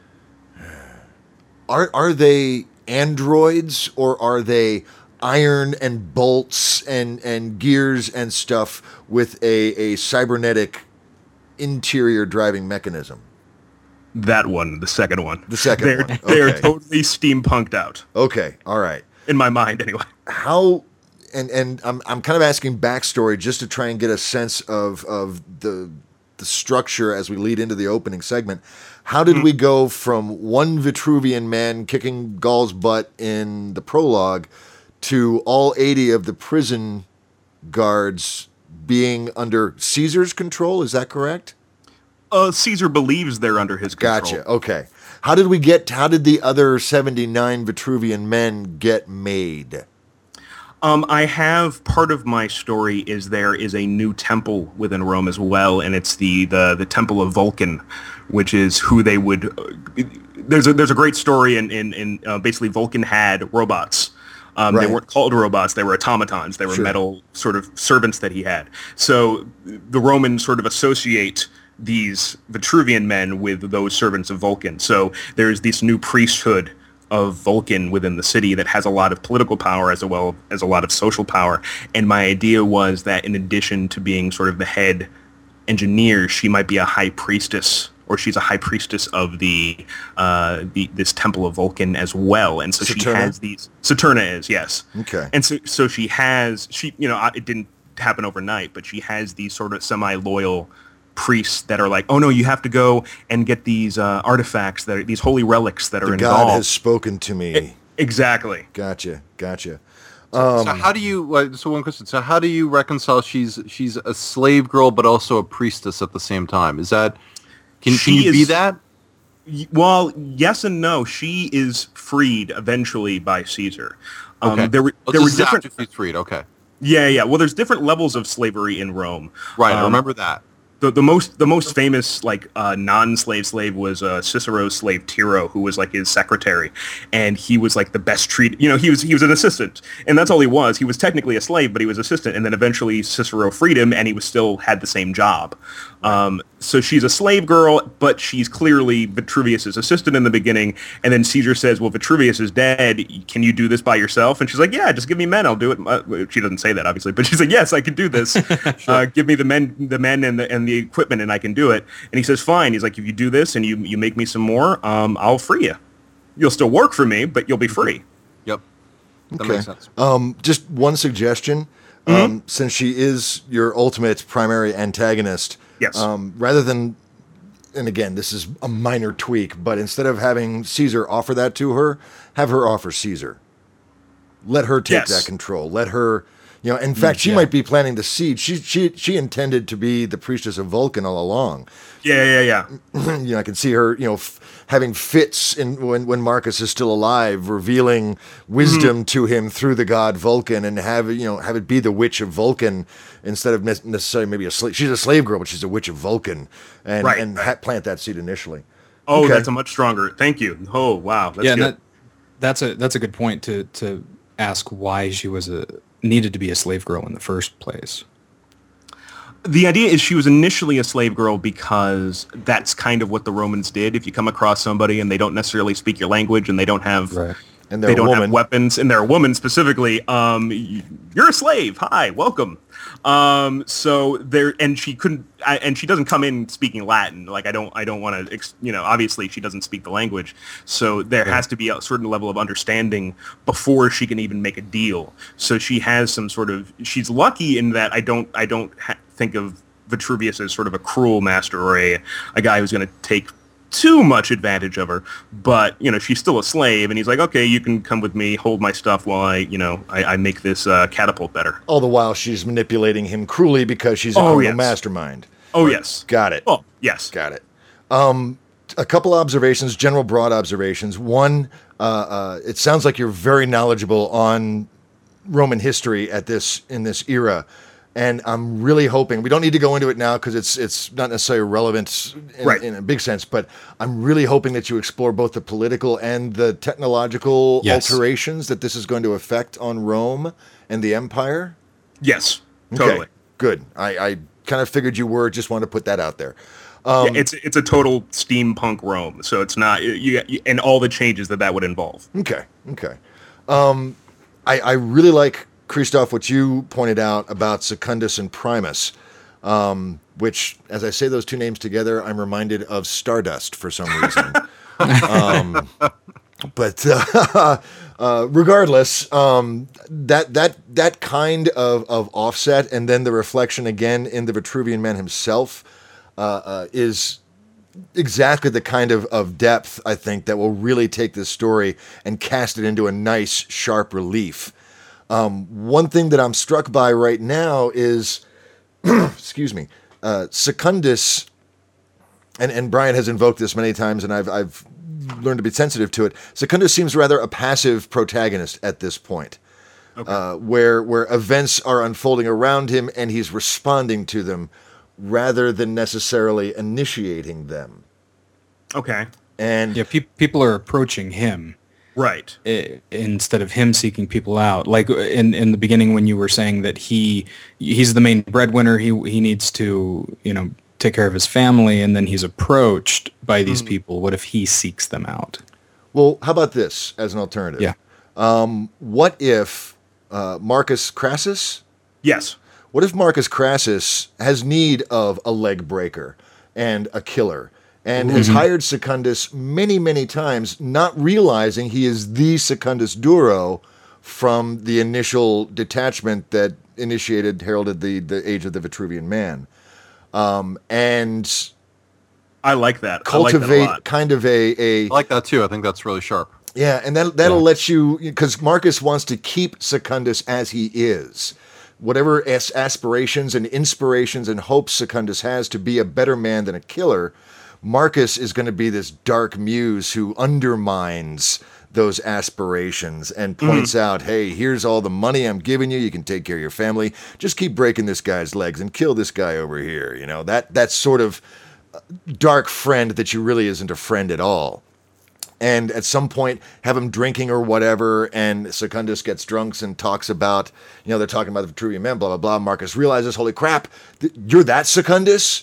are are they androids, or are they iron and bolts and and gears and stuff with a a cybernetic interior driving mechanism? That one, the second one. The second they're, one, They're okay. totally steampunked out, Okay. All right. in my mind anyway. How and and I'm I'm kind of asking backstory just to try and get a sense of of the the structure as we lead into the opening segment. How did we go from one Vitruvian man kicking Gaul's butt in the prologue to all eighty of the prison guards being under Caesar's control? Is that correct? Uh, Caesar believes they're under his control. Gotcha. Okay. How did we get? How did the other seventy-nine Vitruvian men get made? Um, I have part of my story is there is a new temple within Rome as well, and it's the the, the Temple of Vulcan, which is who they would. Uh, there's a there's a great story in in, in uh, basically Vulcan had robots. Um, Right. They weren't called robots; they were automatons. They were Sure. metal sort of servants that he had. So the Romans sort of associate these Vitruvian men with those servants of Vulcan. So there's this new priesthood of Vulcan within the city that has a lot of political power as well as a lot of social power. And my idea was that in addition to being sort of the head engineer, she might be a high priestess, or she's a high priestess of the, uh, the this Temple of Vulcan as well. And so she Saturna? has these. Saturna is, yes. Okay. And so so she has she you know it didn't happen overnight, but she has these sort of semi-loyal priests that are like, oh no, you have to go and get these uh, artifacts that are these holy relics that are The in God Gaul. has spoken to me. Exactly. Gotcha. Gotcha. so how do you? Like, so one question. So how do you reconcile? She's she's a slave girl, but also a priestess at the same time. Is that? Can, can She you be is- that? Y- Well, yes and no. She is freed eventually by Caesar. Um, Okay. There were Oh, there this were is different. after she's freed. Okay. Yeah, yeah. Well, there's different levels of slavery in Rome. Right. I Um, remember that. The, the most the most famous like uh, non-slave slave was uh, Cicero's slave Tiro, who was like his secretary, and he was like the best treated. You know, he was he was an assistant, and that's all he was. He was technically a slave, but he was assistant, and then eventually Cicero freed him, and he was still had the same job. Um, so she's a slave girl, but she's clearly Vitruvius's assistant in the beginning, and then Caesar says, "Well, Vitruvius is dead. Can you do this by yourself?" And she's like, "Yeah, just give me men. I'll do it." Uh, she doesn't say that obviously, but she's like, "Yes, I can do this. Sure. uh, give me the men, the men, and the and the equipment, and I can do it." And he says, "Fine." He's like, "If you do this and you you make me some more, um, I'll free you. You'll still work for me, but you'll be free." Yep. That Okay. makes sense. Um, just one suggestion, Mm-hmm. um, since she is your ultimate primary antagonist. Yes. Um, rather than, and again, this is a minor tweak, but instead of having Caesar offer that to her, have her offer Caesar. Let her take Yes. that control. Let her, you know. In fact, she yeah. might be planting the seed. She she she intended to be the priestess of Vulcan all along. Yeah, yeah, yeah. You know, I can see her, you know, f- having fits in when, when Marcus is still alive, revealing wisdom to him through the god Vulcan, and have you know have it be the witch of Vulcan instead of ne- necessarily maybe a slave. She's a slave girl, but she's a witch of Vulcan, and Right, and right. Ha- plant that seed initially. Oh, Okay. that's a much stronger. Thank you. Oh, wow. That's yeah, and good. that, that's a that's a good point to to ask why she was a needed to be a slave girl in the first place. The idea is she was initially a slave girl because that's kind of what the Romans did. If you come across somebody and they don't necessarily speak your language and they don't have Right. And they're they a don't woman. have weapons and they're a woman specifically, um, y- you're a slave. Hi, welcome. Um, so there, and she couldn't, I, and she doesn't come in speaking Latin. Like I don't, I don't want to, you know, obviously she doesn't speak the language. So there has to be a certain level of understanding before she can even make a deal. So she has some sort of, she's lucky in that I don't, I don't ha- think of Vitruvius as sort of a cruel master or a, a guy who's going to take too much advantage of her, but you know she's still a slave, and he's like, okay, you can come with me, hold my stuff while I, you know, I, I make this uh, catapult better. All the while, she's manipulating him cruelly because she's a Oh, criminal yes. mastermind. Oh yes, Got it. oh yes, Got it. Um, a couple observations, general broad observations. One, uh, uh, it sounds like you're very knowledgeable on Roman history at this in this era, and I'm really hoping we don't need to go into it now because it's it's not necessarily relevant in, Right. in a big sense. But I'm really hoping that you explore both the political and the technological Yes. alterations that this is going to affect on Rome and the empire. yes, Okay, totally. good. I, I kind of figured you were. Just wanted to put that out there. Yeah, it's it's a total steampunk Rome, so it's not you, you and all the changes that that would involve. Okay. Okay. Um, I, I really like, Christoph, what you pointed out about Secundus and Primus, um, which, as I say those two names together, I'm reminded of Stardust for some reason. um, but uh, uh, regardless, um, that that that kind of, of offset, and then the reflection again in the Vitruvian Man himself, uh, uh, is exactly the kind of, of depth, I think, that will really take this story and cast it into a nice, sharp relief. Um, one thing that I'm struck by right now is, excuse me, uh, Secundus, and, and Brian has invoked this many times, and I've, I've learned to be sensitive to it. Secundus seems rather a passive protagonist at this point, Okay. uh, where where events are unfolding around him and he's responding to them rather than necessarily initiating them. Okay, And Yeah, pe- people are approaching him right. i- instead of him seeking people out. Like in in the beginning when you were saying that he he's the main breadwinner, he he needs to, you know, take care of his family, and then he's approached by these people. What if he seeks them out? well, how about this as an alternative? Yeah. Um, what if uh, Marcus Crassus? Yes. What if Marcus Crassus has need of a leg breaker and a killer, and has hired Secundus many, many times, not realizing he is the Secundus Duro from the initial detachment that initiated, heralded the, the age of the Vitruvian Man, um, and I like that. I like that a cultivate lot. kind of a, a I like that too. I think that's really sharp. yeah, and that that'll let you, because Marcus wants to keep Secundus as he is. Whatever as- aspirations and inspirations and hopes Secundus has to be a better man than a killer, Marcus is going to be this dark muse who undermines those aspirations and points mm-hmm. out, hey, here's all the money I'm giving you. You can take care of your family. Just keep breaking this guy's legs and kill this guy over here. You know, that that sort of dark friend that you really isn't a friend at all. And at some point, have him drinking or whatever, and Secundus gets drunk and talks about, you know, they're talking about the Vitruvian Man, blah, blah, blah. Marcus realizes, holy crap, th- you're that Secundus?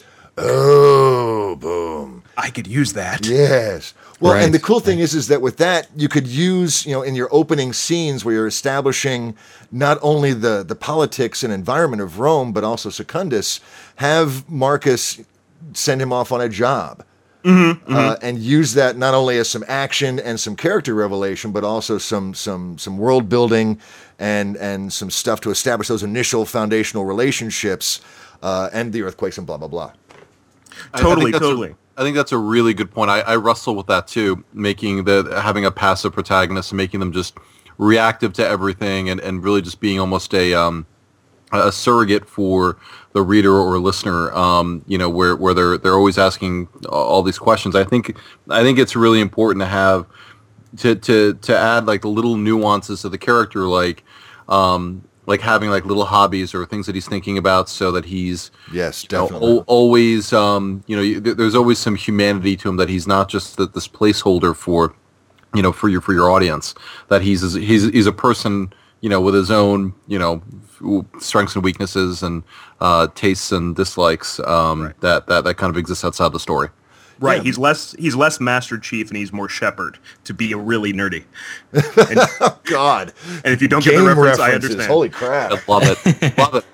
Oh, boom. I could use that. Yes. Well, right. and the cool thing is, is that with that, you could use, you know, in your opening scenes where you're establishing not only the, the politics and environment of Rome, but also Secundus, have Marcus send him off on a job. Mm-hmm, mm-hmm. Uh, and use that not only as some action and some character revelation, but also some some some world building and and some stuff to establish those initial foundational relationships uh, and the earthquakes and blah blah blah. Totally, I totally. A, I think that's a really good point. I, I wrestle with that too, making the having a passive protagonist and making them just reactive to everything, and, and really just being almost a um, a surrogate for the reader or listener, um, you know, where, where they're they're always asking all these questions. I think I think it's really important to have to to to add like the little nuances to the character, like um, like having like little hobbies or things that he's thinking about, so that he's yes, you know, definitely al- always um, you know, there's always some humanity to him, that he's not just the, this placeholder for, you know, for your for your audience, that he's he's he's a person, you know, with his own, you know, strengths and weaknesses and uh, tastes and dislikes um, right. that, that that kind of exists outside the story. Right. Yeah. He's less he's less Master Chief and he's more Shepherd, to be a really nerdy. And, oh, God. And if you don't Game get the reference, references. I understand. Holy crap. I love it. Love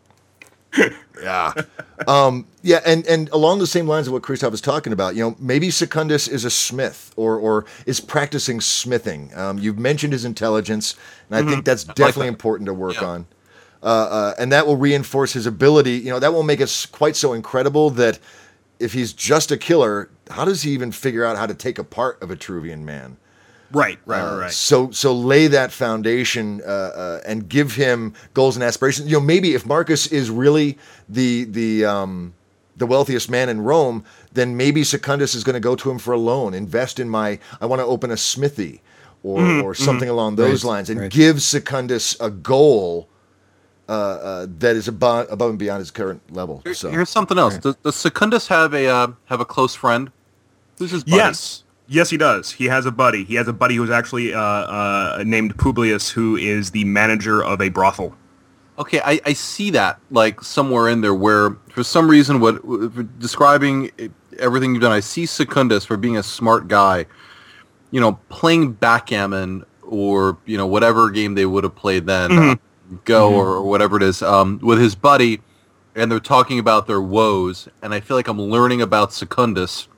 it. Yeah. Um, yeah, and, and along the same lines of what Christoph is talking about, you know, maybe Secundus is a smith or or is practicing smithing. Um, you've mentioned his intelligence, and I mm-hmm. think that's definitely like that. important to work yeah. on. Uh, uh, and that will reinforce his ability. You know, that will make it quite so incredible that if he's just a killer, how does he even figure out how to take apart a Vitruvian Man? Right, right, uh, right. So, so lay that foundation uh, uh, and give him goals and aspirations. You know, maybe if Marcus is really the the um, the wealthiest man in Rome, then maybe Secundus is going to go to him for a loan, invest in my. I want to open a smithy, or mm, or something mm, along those right, lines, and right. give Secundus a goal uh, uh, that is above above and beyond his current level. Here, so here's something else. Right. Does, does Secundus have a uh, have a close friend? Who's his buddy? Yes. Yes, he does. He has a buddy. He has a buddy who's actually uh, uh, named Publius, who is the manager of a brothel. Okay, I, I see that like somewhere in there where, for some reason, what for describing everything you've done, I see Secundus for being a smart guy, you know, playing backgammon or you know whatever game they would have played then, mm-hmm. uh, Go mm-hmm. or whatever it is, um, with his buddy, and they're talking about their woes, and I feel like I'm learning about Secundus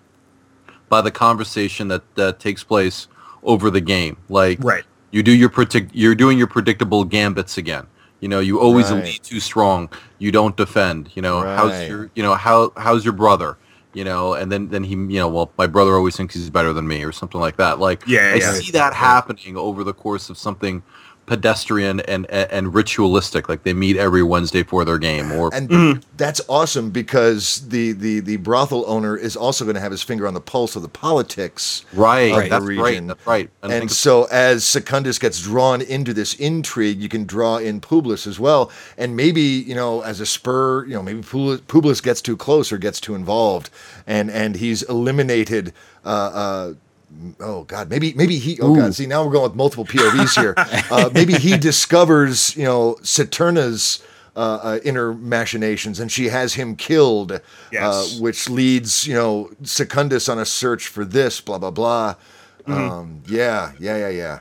by the conversation that, that takes place over the game. Like, right. you do your predict, you're doing your predictable gambits again. You know, you always right. lead too strong. You don't defend. You know, right. how's your, you know, how how's your brother? You know, and then, then he, you know, well, my brother always thinks he's better than me, or something like that. Like, yeah, I yeah. see that happening over the course of something pedestrian and, and and ritualistic, like they meet every Wednesday for their game. Or and mm-hmm. that's awesome because the, the, the brothel owner is also going to have his finger on the pulse of the politics right, of right. the That's region. right. That's right. And, and so as Secundus gets drawn into this intrigue, you can draw in Publius as well. And maybe, you know, as a spur, you know, maybe Publius gets too close or gets too involved, and and he's eliminated. Uh, uh, Oh God, maybe maybe he. Oh Ooh. God, see now we're going with multiple P O Vs here. Uh, maybe he discovers, you know, Saturna's uh, uh, inner machinations, and she has him killed, yes. uh, which leads, you know, Secundus on a search for this. Blah blah blah. Mm-hmm. Um, yeah, yeah, yeah, yeah.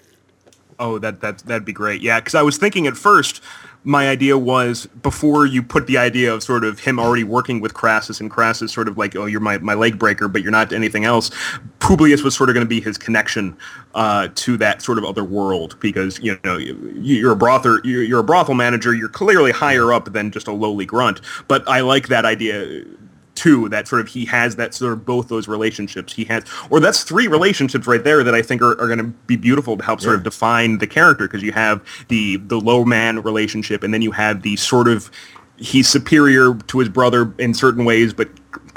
Oh, that that that'd be great. Yeah, because I was thinking at first, my idea was before you put the idea of sort of him already working with Crassus, and Crassus sort of like, oh, you're my, my leg breaker, but you're not anything else. Publius was sort of going to be his connection uh, to that sort of other world, because you know you're a brothel you're, you're a brothel manager. You're clearly higher up than just a lowly grunt. But I like that idea too, that sort of he has that sort of both those relationships he has, or that's three relationships right there that I think are, are going to be beautiful to help sort yeah. of define the character, because you have the the low man relationship, and then you have the sort of he's superior to his brother in certain ways, but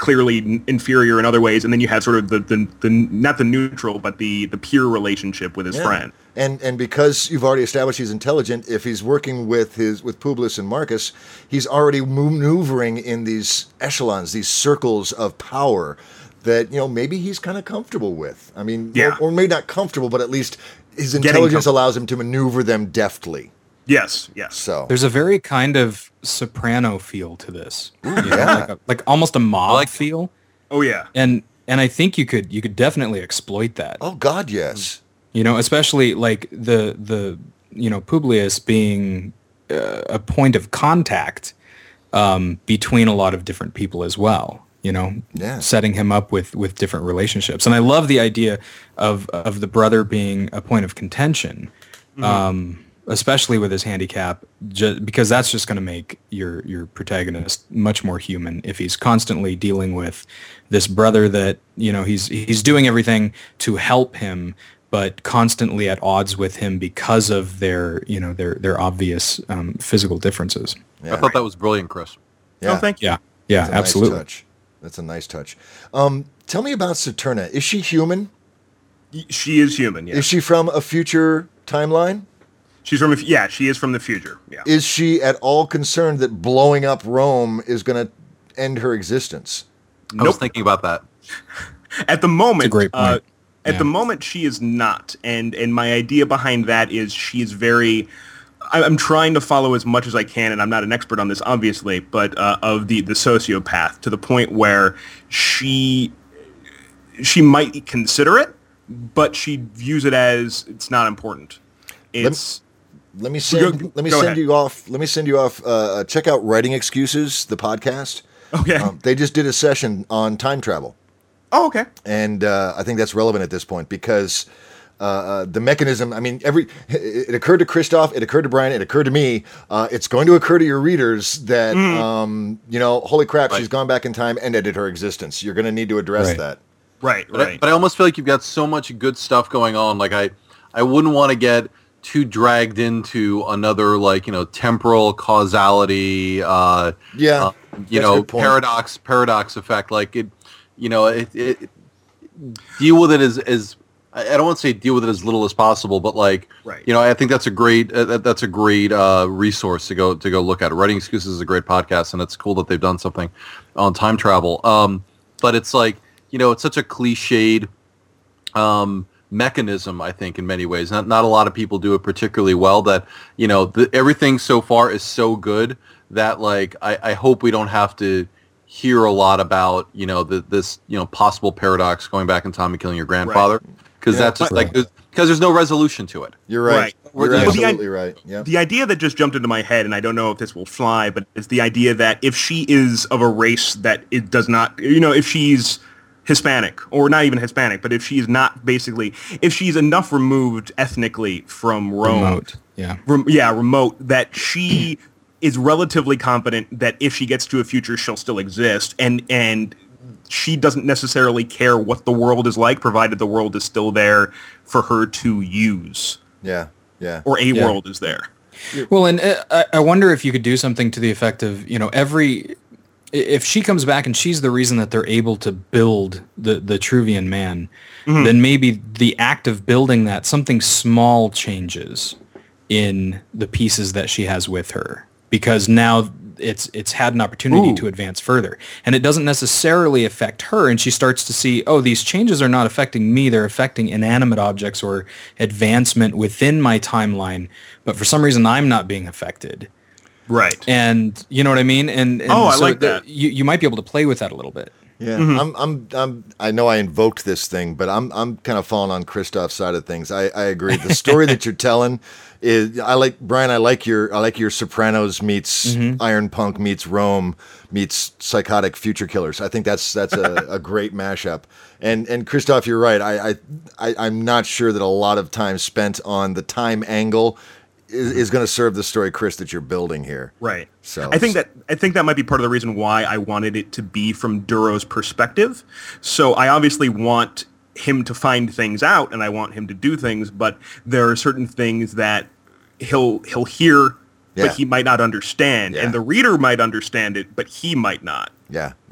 clearly n- inferior in other ways, and then you have sort of the, the, the not the neutral, but the, the peer relationship with his Yeah. friend. And and because you've already established he's intelligent, if he's working with his with Publius and Marcus, he's already maneuvering in these echelons, these circles of power that, you know, maybe he's kind of comfortable with. I mean, Yeah. or, or maybe not comfortable, but at least his Getting intelligence com- allows him to maneuver them deftly. Yes, yes. So There's a very kind of soprano feel to this, you know, yeah. like, a, like almost a mob like- feel, Oh, yeah. and and I think you could you could definitely exploit that. oh God, yes. You know, especially like the the you know Publius being uh, a point of contact um, between a lot of different people as well. You know, Yeah. setting him up with with different relationships, and I love the idea of of the brother being a point of contention, um, especially with his handicap, ju- because that's just going to make your your protagonist much more human if he's constantly dealing with this brother that you know he's he's doing everything to help him, but constantly at odds with him because of their, you know, their their obvious um, physical differences. Yeah. I thought that was brilliant, Chris. Yeah. Oh, thank you. Yeah, yeah, That's a absolutely. Nice touch. That's a nice touch. Um, tell me about Saturna. Is she human? Y- She is human, yes. Is she from a future timeline? She's from, a f- yeah, she is from the future, yeah. Is she at all concerned that blowing up Rome is going to end her existence? I was Nope. thinking about that. At the moment, great uh, point. at Yeah. the moment, she is not, and and my idea behind that is she is very. I- I'm trying to follow as much as I can, and I'm not an expert on this, obviously, but uh, of the the sociopath to the point where she she might consider it, but she views it as it's not important. It's Let me send. Go- let me go send ahead. you off. Let me send you off. Uh, check out Writing Excuses, the podcast. okay. Um, they just did a session on time travel, oh, okay. and uh, I think that's relevant at this point because uh, uh, the mechanism. I mean, every it, it occurred to Christoph, it occurred to Brian, it occurred to me. Uh, it's going to occur to your readers that um, you know, holy crap, Right. she's gone back in time and ended her existence. You're going to need to address Right. that. Right, But, I, right. but I almost feel like you've got so much good stuff going on. Like I, I wouldn't want to get too dragged into another like you know temporal causality. Uh, Yeah, uh, you that's a know good point. paradox paradox effect. Like it, you know it. it deal with it as as I I don't want to say deal with it as little as possible, but like Right. you know I think that's a great uh, that- that's a great uh, resource to go to go look at. Writing Excuses is a great podcast, and it's cool that they've done something on time travel. Um, but it's like you know it's such a cliched um, mechanism, I think, in many ways. Not not a lot of people do it particularly well. That you know the, everything so far is so good that like I, I hope we don't have to hear a lot about you know the, this you know possible paradox going back in time and killing your grandfather because Yeah, that's just right. like there's- because there's no resolution to it. You're right. Right. You're Well, the- absolutely right. Yeah. The idea that just jumped into my head, and I don't know if this will fly, but it's the idea that if she is of a race that it does not, you know, if she's Hispanic, or not even Hispanic, but if she's not basically, if she's enough removed ethnically from Rome, Remote. Yeah. rem- yeah, remote, that she is relatively confident that if she gets to a future, she'll still exist, and and she doesn't necessarily care what the world is like, provided the world is still there for her to use, Yeah. Yeah. or a Yeah. world is there. Well, and uh, I, I wonder if you could do something to the effect of, you know, every if she comes back and she's the reason that they're able to build the the Truvian man, then maybe the act of building that, something small changes in the pieces that she has with her, because now it's it's had an opportunity Ooh. to advance further, and it doesn't necessarily affect her, and she starts to see, oh, these changes are not affecting me, they're affecting inanimate objects or advancement within my timeline, but for some reason I'm not being affected. Right. And you know what I mean? And, and Oh, I so like the- that. You, you might be able to play with that a little bit. Yeah, I'm, I'm, I'm, I know I invoked this thing, but I'm, I'm kind of falling on Christoph's side of things. I, I agree. The story that you're telling is, I like Brian. I like your, I like your Sopranos meets Iron Punk meets Rome meets psychotic future killers. I think that's that's a, a great mashup. And and Christoph, you're right. I, I, I, I'm not sure that a lot of time spent on the time angle is, is going to serve the story, Chris, that you're building here. Right. So- I think that I think that might be part of the reason why I wanted it to be from Duro's perspective. So I obviously want him to find things out, and I want him to do things, but there are certain things that he'll he'll hear, Yeah. but he might not understand, Yeah. and the reader might understand it, but he might not. Yeah, yeah.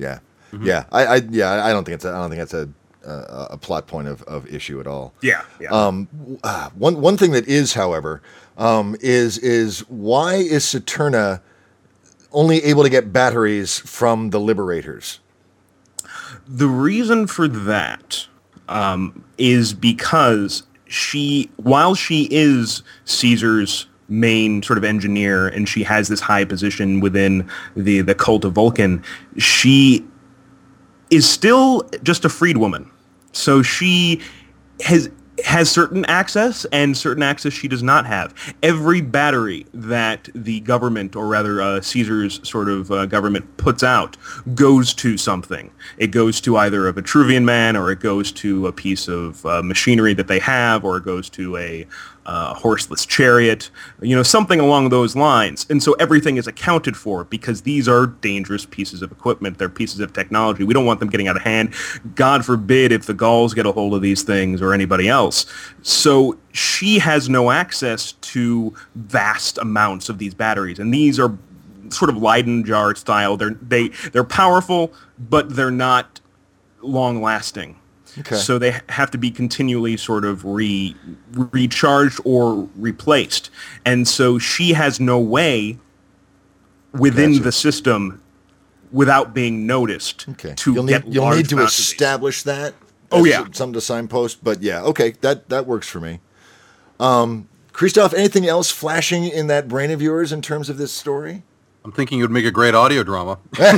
Mm-hmm. Yeah, I, I yeah I don't think it's a, I don't think it's a a, a plot point of, of issue at all. Yeah, yeah. Um, uh, one one thing that is, however, um, is is why is Saturna only able to get batteries from the Liberators? The reason for that um, is because she, while she is Caesar's main sort of engineer and she has this high position within the, the cult of Vulcan, she is still just a freed woman. So she has has certain access and certain access she does not have. Every battery that the government, or rather uh, Caesar's sort of uh, government puts out, goes to something. It goes to either a Vitruvian man, or it goes to a piece of uh, machinery that they have, or it goes to a uh, horseless chariot, you know, something along those lines. And so everything is accounted for because these are dangerous pieces of equipment. They're pieces of technology. We don't want them getting out of hand. God forbid if the Gauls get a hold of these things or anybody else. So she has no access to vast amounts of these batteries. And these are sort of Leyden jar style. They're, they, they're powerful, but they're not long-lasting. Okay. So they have to be continually sort of re recharged or replaced. And so she has no way within Gotcha. the system without being noticed Okay. to you'll get need you'll large need to amounts of these. establish that. Oh, as yeah. something to signpost. But yeah, okay, that that works for me. Um, Christoph, anything else flashing in that brain of yours in terms of this story? I'm thinking it would make a great audio drama.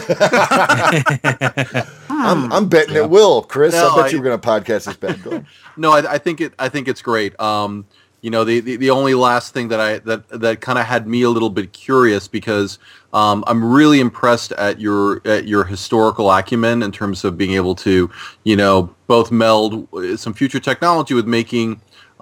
I'm, I'm betting it will, Chris. No, I bet I- you were going to podcast this bad boy. No, I, I think it. I think it's great. Um, you know, the, the, the only last thing that I that that kind of had me a little bit curious because um, I'm really impressed at your at your historical acumen in terms of being able to, you know, both meld some future technology with making,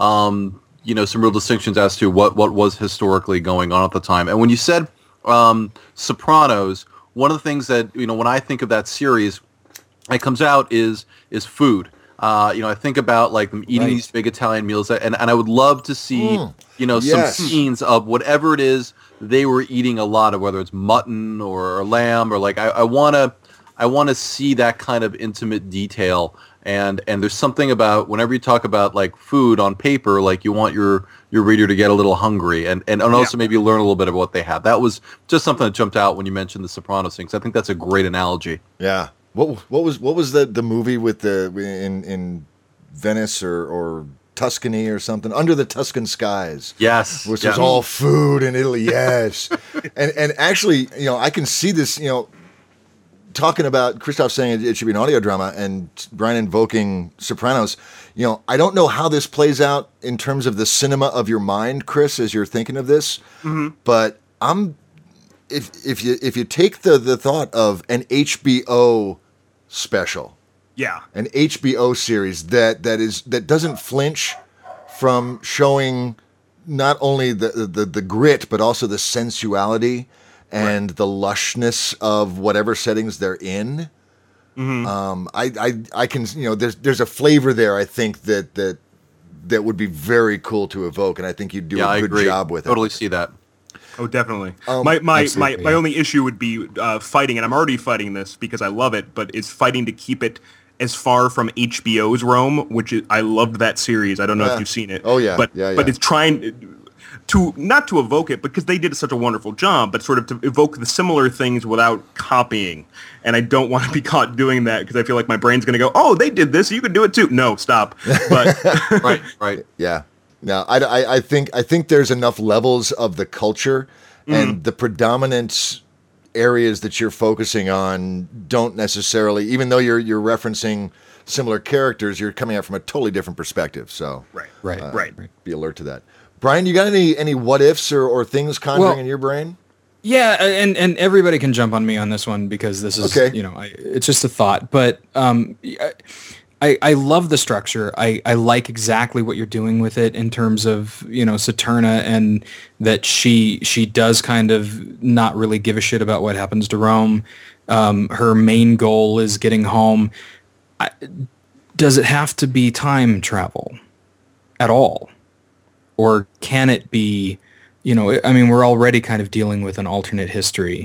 um, you know, some real distinctions as to what what was historically going on at the time. And when you said um, Sopranos, one of the things that, you know, when I think of that series, it comes out is is food. Uh, you know, I think about like them eating Right. these big Italian meals, and, and I would love to see, Mm, you know, yes. some scenes of whatever it is they were eating a lot of, whether it's mutton or, or lamb, or like I, I wanna, I wanna see that kind of intimate detail. And and there's something about whenever you talk about like food on paper, like you want your your reader to get a little hungry, and and, and also maybe learn a little bit of what they have. That was just something that jumped out when you mentioned the Sopranos things. I think that's a great analogy. Yeah. What what was what was the, the movie with the in in Venice or, or Tuscany or something, Under the Tuscan Skies? Yes, Which yeah. was all food in Italy. Yes. and and actually, you know, I can see this, you know, talking about Christoph saying it, it should be an audio drama and Brian invoking Sopranos. You know, I don't know how this plays out in terms of the cinema of your mind, Chris, as you're thinking of this, Mm-hmm. but I'm if if you if you take the the thought of an H B O special, Yeah. an H B O series that that is that doesn't flinch from showing not only the the, the grit but also the sensuality and the lushness of whatever settings they're in. Mm-hmm. Um, I, I I can you know there's there's a flavor there I think that that that would be very cool to evoke, and I think you'd do yeah, a I good agree. job with Totally it. see that. Oh, definitely. Um, my my, my, absolutely, my yeah. only issue would be uh, fighting, and I'm already fighting this because I love it, but it's fighting to keep it as far from H B O's Rome, which is, I loved that series. I don't know Yeah. if you've seen it. Oh, yeah. But, Yeah, but yeah. it's trying to, not to evoke it, because they did such a wonderful job, but sort of to evoke the similar things without copying. And I don't want to be caught doing that because I feel like my brain's going to go, oh, they did this, you can do it too. No, stop. But Right, right. Yeah. No, I, I, I think I think there's enough levels of the culture and the predominant areas that you're focusing on don't necessarily, even though you're you're referencing similar characters, you're coming at it from a totally different perspective. So right, Right. uh, right. be alert to that. Brian, you got any any what ifs or, or things conjuring Well- in your brain? Yeah, and and everybody can jump on me on this one because this is, Okay. you know, I, it's just a thought. But um, I I love the structure. I, I like exactly what you're doing with it in terms of, you know, Saturna, and that she she does kind of not really give a shit about what happens to Rome. Um, her main goal is getting home. I, does it have to be time travel at all? Or can it be, you know, I mean, we're already kind of dealing with an alternate history.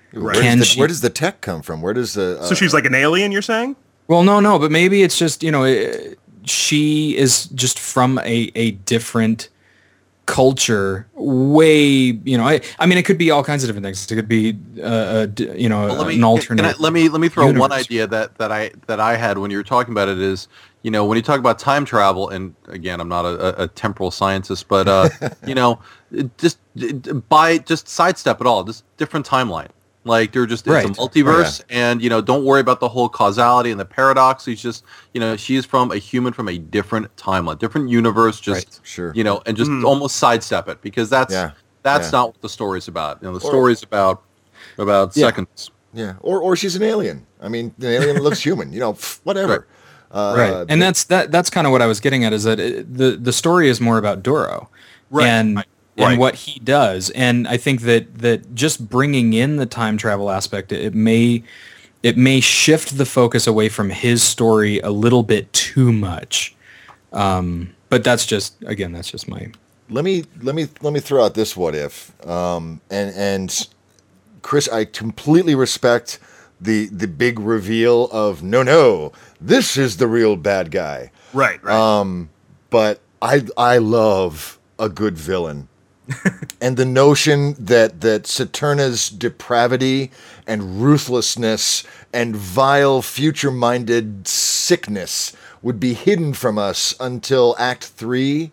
Where, Can does the, she- where does the tech come from? Where does the? Uh, So she's like an alien, you're saying? Well, no, no, but maybe it's just, you know, it, she is just from a, a different culture, way, you know, I, I mean, it could be all kinds of different things. It could be, uh, a d you know, Well, let me, an alternate. can I, let me let me throw one universe. idea that, that I that I had when you were talking about it is, you know, when you talk about time travel, and again, I'm not a, a temporal scientist, but uh, you know, it just it- by just sidestep it all, just different timeline. Like they're just Right. it's a multiverse, and you know, don't worry about the whole causality and the paradox. He's just, you know, she is from a human from a different timeline, different universe. Just Right. Sure. you know, and just almost sidestep it because that's Yeah. that's Yeah. not what the story's about. You know, the Or- story's about about Yeah. seconds. Yeah, or or she's an alien. I mean, an alien that looks human. You know, pff, whatever. Uh, Right, and that's that. That's kind of what I was getting at. Is that it, the the story is more about Duro, Right, and right, and right. what he does. And I think that that just bringing in the time travel aspect, it may it may shift the focus away from his story a little bit too much. Um, but that's just again, that's just my let me let me let me throw out this what if. Um, and and Chris, I completely respect the the big reveal of no no, this is the real bad guy. Right, right. Um, but I I love a good villain. And the notion that that Saturna's depravity and ruthlessness and vile future-minded sickness would be hidden from us until Act Three.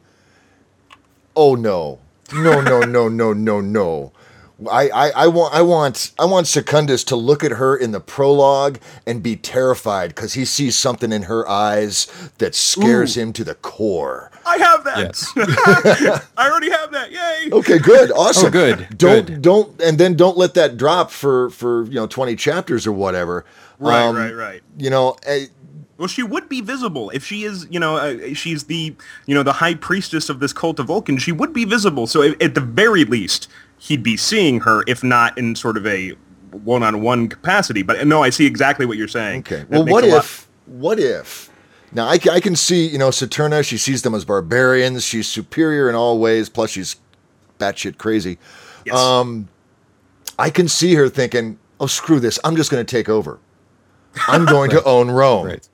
Oh no, no, no, no, no, no, no. I, I, I want I want I want Secundus to look at her in the prologue and be terrified because he sees something in her eyes that scares him to the core. I have that. yes. I already have that. Yay. Okay, good, awesome. Oh, good, Don't good. don't and then don't let that drop for for you know twenty chapters or whatever. Right, Um, right, right. You know, eh, Well, she would be visible if she is, you know, uh, she's the, you know, the high priestess of this cult of Vulcan. She would be visible. So at, at the very least, he'd be seeing her, if not in sort of a one-on-one capacity. But no, I see exactly what you're saying. okay. That Well, makes what a lot- if what if now I, ca- I can see you know Saturna. She sees them as barbarians. She's superior in all ways. Plus, she's batshit crazy. Yes. Um, I can see her thinking, "Oh, screw this! I'm just going to take over. I'm going to own Rome." Right.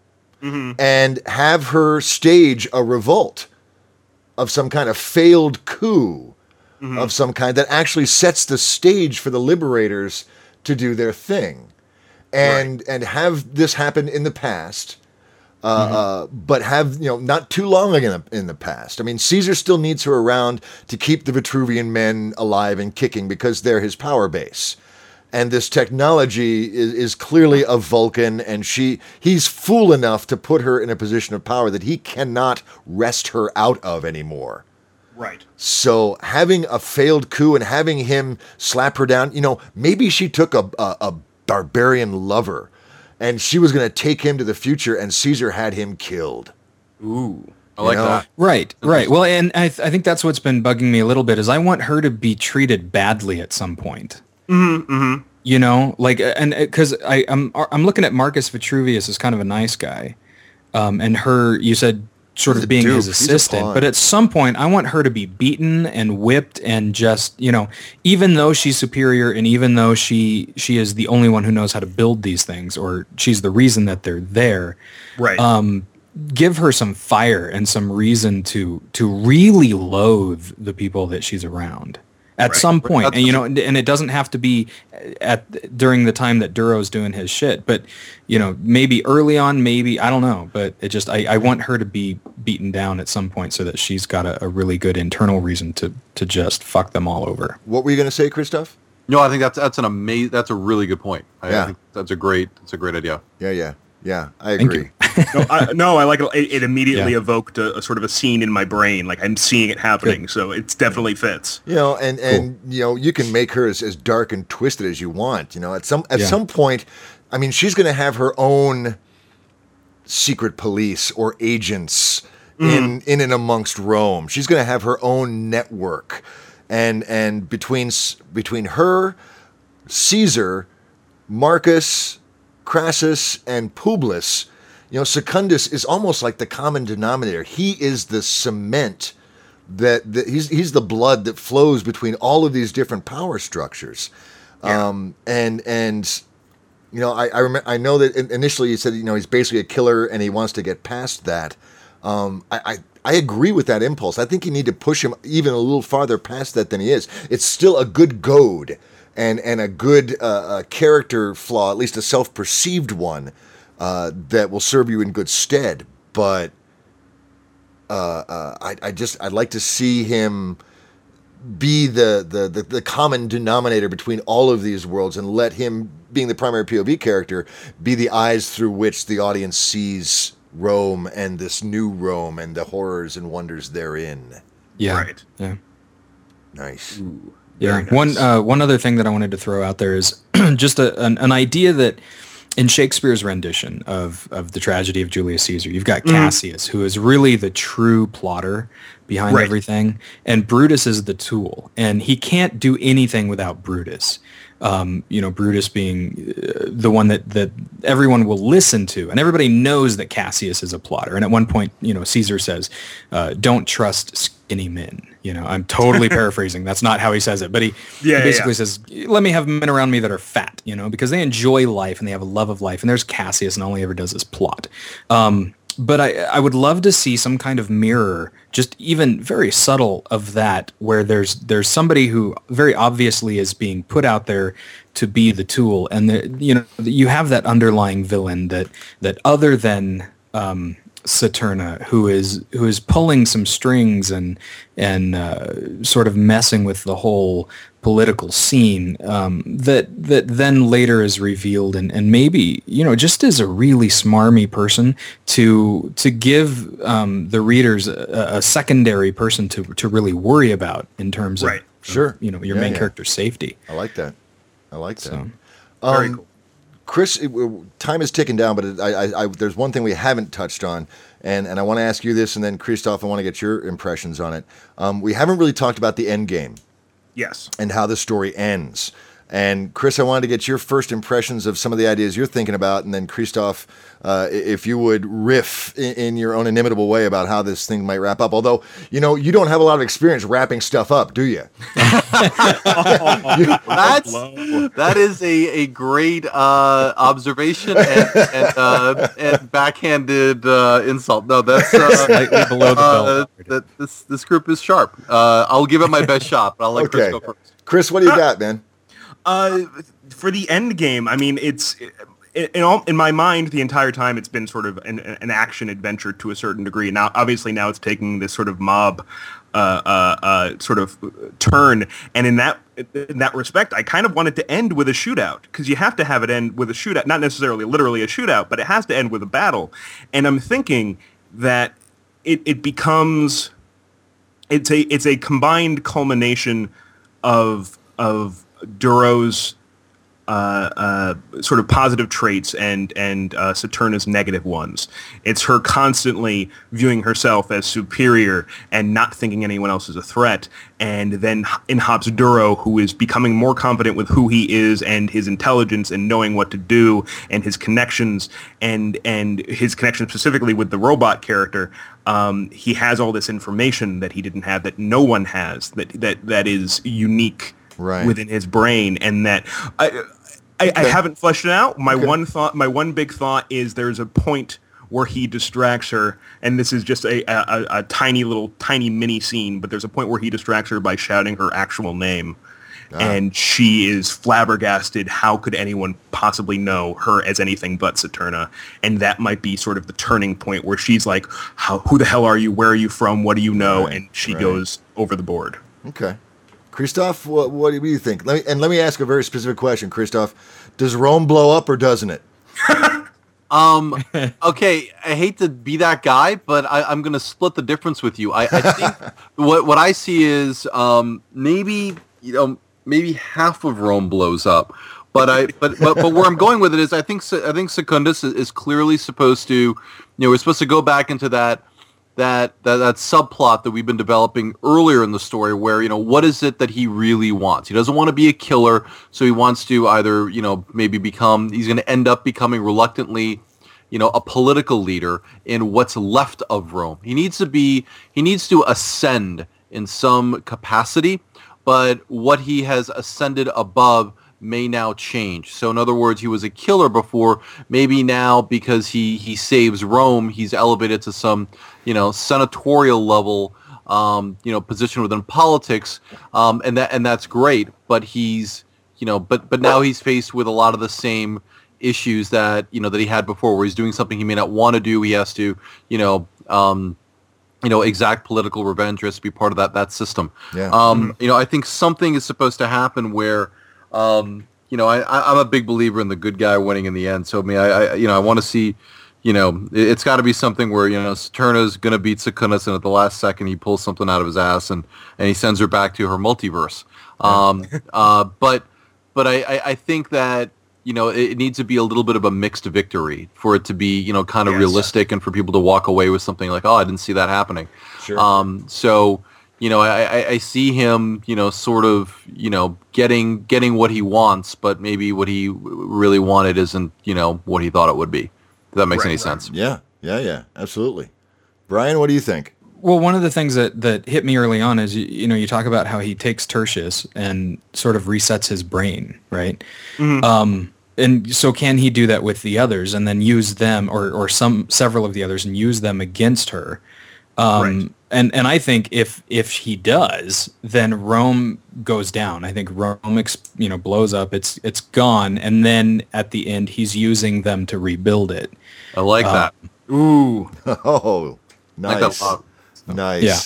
And have her stage a revolt of some kind of failed coup of some kind that actually sets the stage for the liberators to do their thing, and and have this happen in the past, uh, uh, but have you know not too long in the, in the past. I mean, Caesar still needs her around to keep the Vitruvian men alive and kicking because they're his power base. And this technology is, is clearly a Vulcan, and she he's fool enough to put her in a position of power that he cannot wrest her out of anymore. Right. So having a failed coup and having him slap her down, you know, maybe she took a, a, a barbarian lover, and she was going to take him to the future, and Caesar had him killed. Ooh. I like know? that. Right, right. Well, and I, th- I think that's what's been bugging me a little bit is I want her to be treated badly at some point. Mm-hmm, mm-hmm. You know, like, and because I I'm I'm looking at Marcus Vitruvius as kind of a nice guy, um, and her you said sort He's of a being dupe. his He's a assistant, pawn. but at some point I want her to be beaten and whipped and just you know, even though she's superior and even though she she is the only one who knows how to build these things, or she's the reason that they're there. Right. Um, give her some fire and some reason to to really loathe the people that she's around at Right. some point. That's And you such know, and, and it doesn't have to be at during the time that Duro's doing his shit, but you know, maybe early on, maybe I don't know, but it just I, I want her to be beaten down at some point so that she's got a, a really good internal reason to to just fuck them all over. What were you going to say, Christoph? No, I think that's that's an amazing. That's a really good point. I, Yeah. I think that's a great. That's a great idea. Yeah, yeah, yeah. I Thank agree. you. no, I, no, I like it. It, it immediately Yeah. evoked a, a sort of a scene in my brain. Like I'm seeing it happening. So it's definitely fits. You know, and and you know, you can make her as, as dark and twisted as you want. You know, at some at Yeah. some point, I mean, she's going to have her own secret police or agents in in and amongst Rome. She's going to have her own network, and and between s- between her, Caesar, Marcus, Crassus, and Publius, you know, Secundus is almost like the common denominator. He is the cement that, that he's he's the blood that flows between all of these different power structures. Yeah. Um, and and you know, I I, rem- I know that initially you said you know he's basically a killer and he wants to get past that. Um, I, I I agree with that impulse. I think you need to push him even a little farther past that than he is. It's still a good goad and and a good uh, uh, character flaw, at least a self-perceived one, uh, that will serve you in good stead. But uh, uh, I I just I'd like to see him be the, the, the, the common denominator between all of these worlds and let him, being the primary P O V character, be the eyes through which the audience sees Rome and this new Rome and the horrors and wonders therein. Yeah. Right. Yeah. Nice. Ooh, Yeah. nice. One uh, one other thing that I wanted to throw out there is just a, an, an idea that in Shakespeare's rendition of, of the tragedy of Julius Caesar, you've got Cassius, who is really the true plotter behind Right. everything, and Brutus is the tool, and he can't do anything without Brutus. Um, you know, Brutus being uh, the one that, that everyone will listen to, and everybody knows that Cassius is a plotter. And at one point, you know, Caesar says, uh, "Don't trust skinny men." You know, I'm totally paraphrasing. That's not how he says it, but he, he Yeah, yeah, basically yeah. says, "Let me have men around me that are fat," you know, because they enjoy life and they have a love of life. And there's Cassius, and all he ever does is plot. Um, but I, I would love to see some kind of mirror, just even very subtle, of that, where there's there's somebody who very obviously is being put out there to be the tool, and the, you know, you have that underlying villain that that other than um, Saturna, who is who is pulling some strings and and uh, sort of messing with the whole political scene, um, that that then later is revealed, and, and maybe, you know, just as a really smarmy person to to give um, the readers a, a secondary person to to really worry about in terms of, Right. Sure. you know, your Yeah, main yeah. character's safety. I like that. I like that. So Very Um, cool. Chris, it, w- time is ticking down, but it, I, I, I, there's one thing we haven't touched on, and, and I want to ask you this, and then Christoph, I want to get your impressions on it. Um, we haven't really talked about the end game Yes. and how the story ends. And Chris, I wanted to get your first impressions of some of the ideas you're thinking about, and then Christoph, uh, i- if you would riff in, in your own inimitable way about how this thing might wrap up. Although, you know, you don't have a lot of experience wrapping stuff up, do you? That's that is a, a great uh, observation and and, uh, and backhanded uh, insult. No, that's uh, slightly below the uh, belt. that this this group is sharp. Uh, I'll give it my best shot, but I'll let Chris Okay. go first. Chris, what do you got, man? Uh, for the end game, I mean, it's in, in, all, in my mind the entire time it's been sort of an, an action adventure to a certain degree. Now, obviously, now it's taking this sort of mob uh, uh, uh, sort of turn, and in that in that respect, I kind of want it to end with a shootout, because you have to have it end with a shootout, not necessarily literally a shootout, but it has to end with a battle. And I'm thinking that it, it becomes it's a it's a combined culmination of of Duro's uh, uh, sort of positive traits and and uh, Saturna's negative ones. It's her constantly viewing herself as superior and not thinking anyone else is a threat. And then in Hops Duro, who is becoming more confident with who he is and his intelligence and knowing what to do and his connections and and his connection specifically with the robot character. Um, he has all this information that he didn't have, that no one has, that that that is unique. Right. Within his brain, and that I, I, I haven't fleshed it out. My Okay. one thought, my one big thought is there's a point where he distracts her, and this is just a, a, a tiny little, tiny mini scene, but there's a point where he distracts her by shouting her actual name, and she is flabbergasted. How could anyone possibly know her as anything but Saturna? And that might be sort of the turning point where she's like, "How? Who the hell are you? Where are you from? What do you know?" Right, And she right. goes over the board. Okay. Christoph, what, what do you think? Let me, and let me ask a very specific question, Christoph. Does Rome blow up or doesn't it? Um. Okay. I hate to be that guy, but I, I'm going to split the difference with you. I, I think what what I see is um maybe you know maybe half of Rome blows up, but I but but, but where I'm going with it is I think Se- I think Secundus is, is clearly supposed to, you know, we're supposed to go back into that. That, that that subplot that we've been developing earlier in the story, where, you know, what is it that he really wants? He doesn't want to be a killer, so he wants to either, you know, maybe become, he's going to end up becoming reluctantly, you know, a political leader in what's left of Rome. He needs to be, he needs to ascend in some capacity, but what he has ascended above may now change. So in other words, he was a killer before. Maybe now, because he, he saves Rome, he's elevated to some, you know, senatorial level, um, you know, position within politics, um, and that and that's great. But he's, you know, but but now he's faced with a lot of the same issues that, you know, that he had before, where he's doing something he may not want to do. He has to, you know, um, you know, exact political revenge, or has to be part of that that system. Yeah. Um, you know, I think something is supposed to happen where, um, you know, I, I, I'm a big believer in the good guy winning in the end. So I mean, I, I you know, I want to see, you know, it, it's got to be something where, you know, Saturna's going to beat Secundus, and at the last second he pulls something out of his ass and and he sends her back to her multiverse. Um, uh, but but I, I, I think that, you know, it, it needs to be a little bit of a mixed victory for it to be, you know, kind of Yes. realistic, and for people to walk away with something like, oh, I didn't see that happening. Sure. Um, so, you know, I, I, I see him, you know, sort of, you know, getting getting what he wants, but maybe what he w- really wanted isn't, you know, what he thought it would be. If that makes Right, any right. sense. Yeah, yeah, yeah, absolutely. Brian, what do you think? Well, one of the things that, that hit me early on is, you, you know, you talk about how he takes Tertius and sort of resets his brain, right? Um, and so can he do that with the others and then use them, or, or some several of the others, and use them against her? Um, Right. And and I think if if he does, then Rome goes down. I think Rome, ex, you know, blows up. It's it's gone, and then at the end, he's using them to rebuild it. I like that. Ooh. Oh, I like nice, that a lot. nice. Yeah.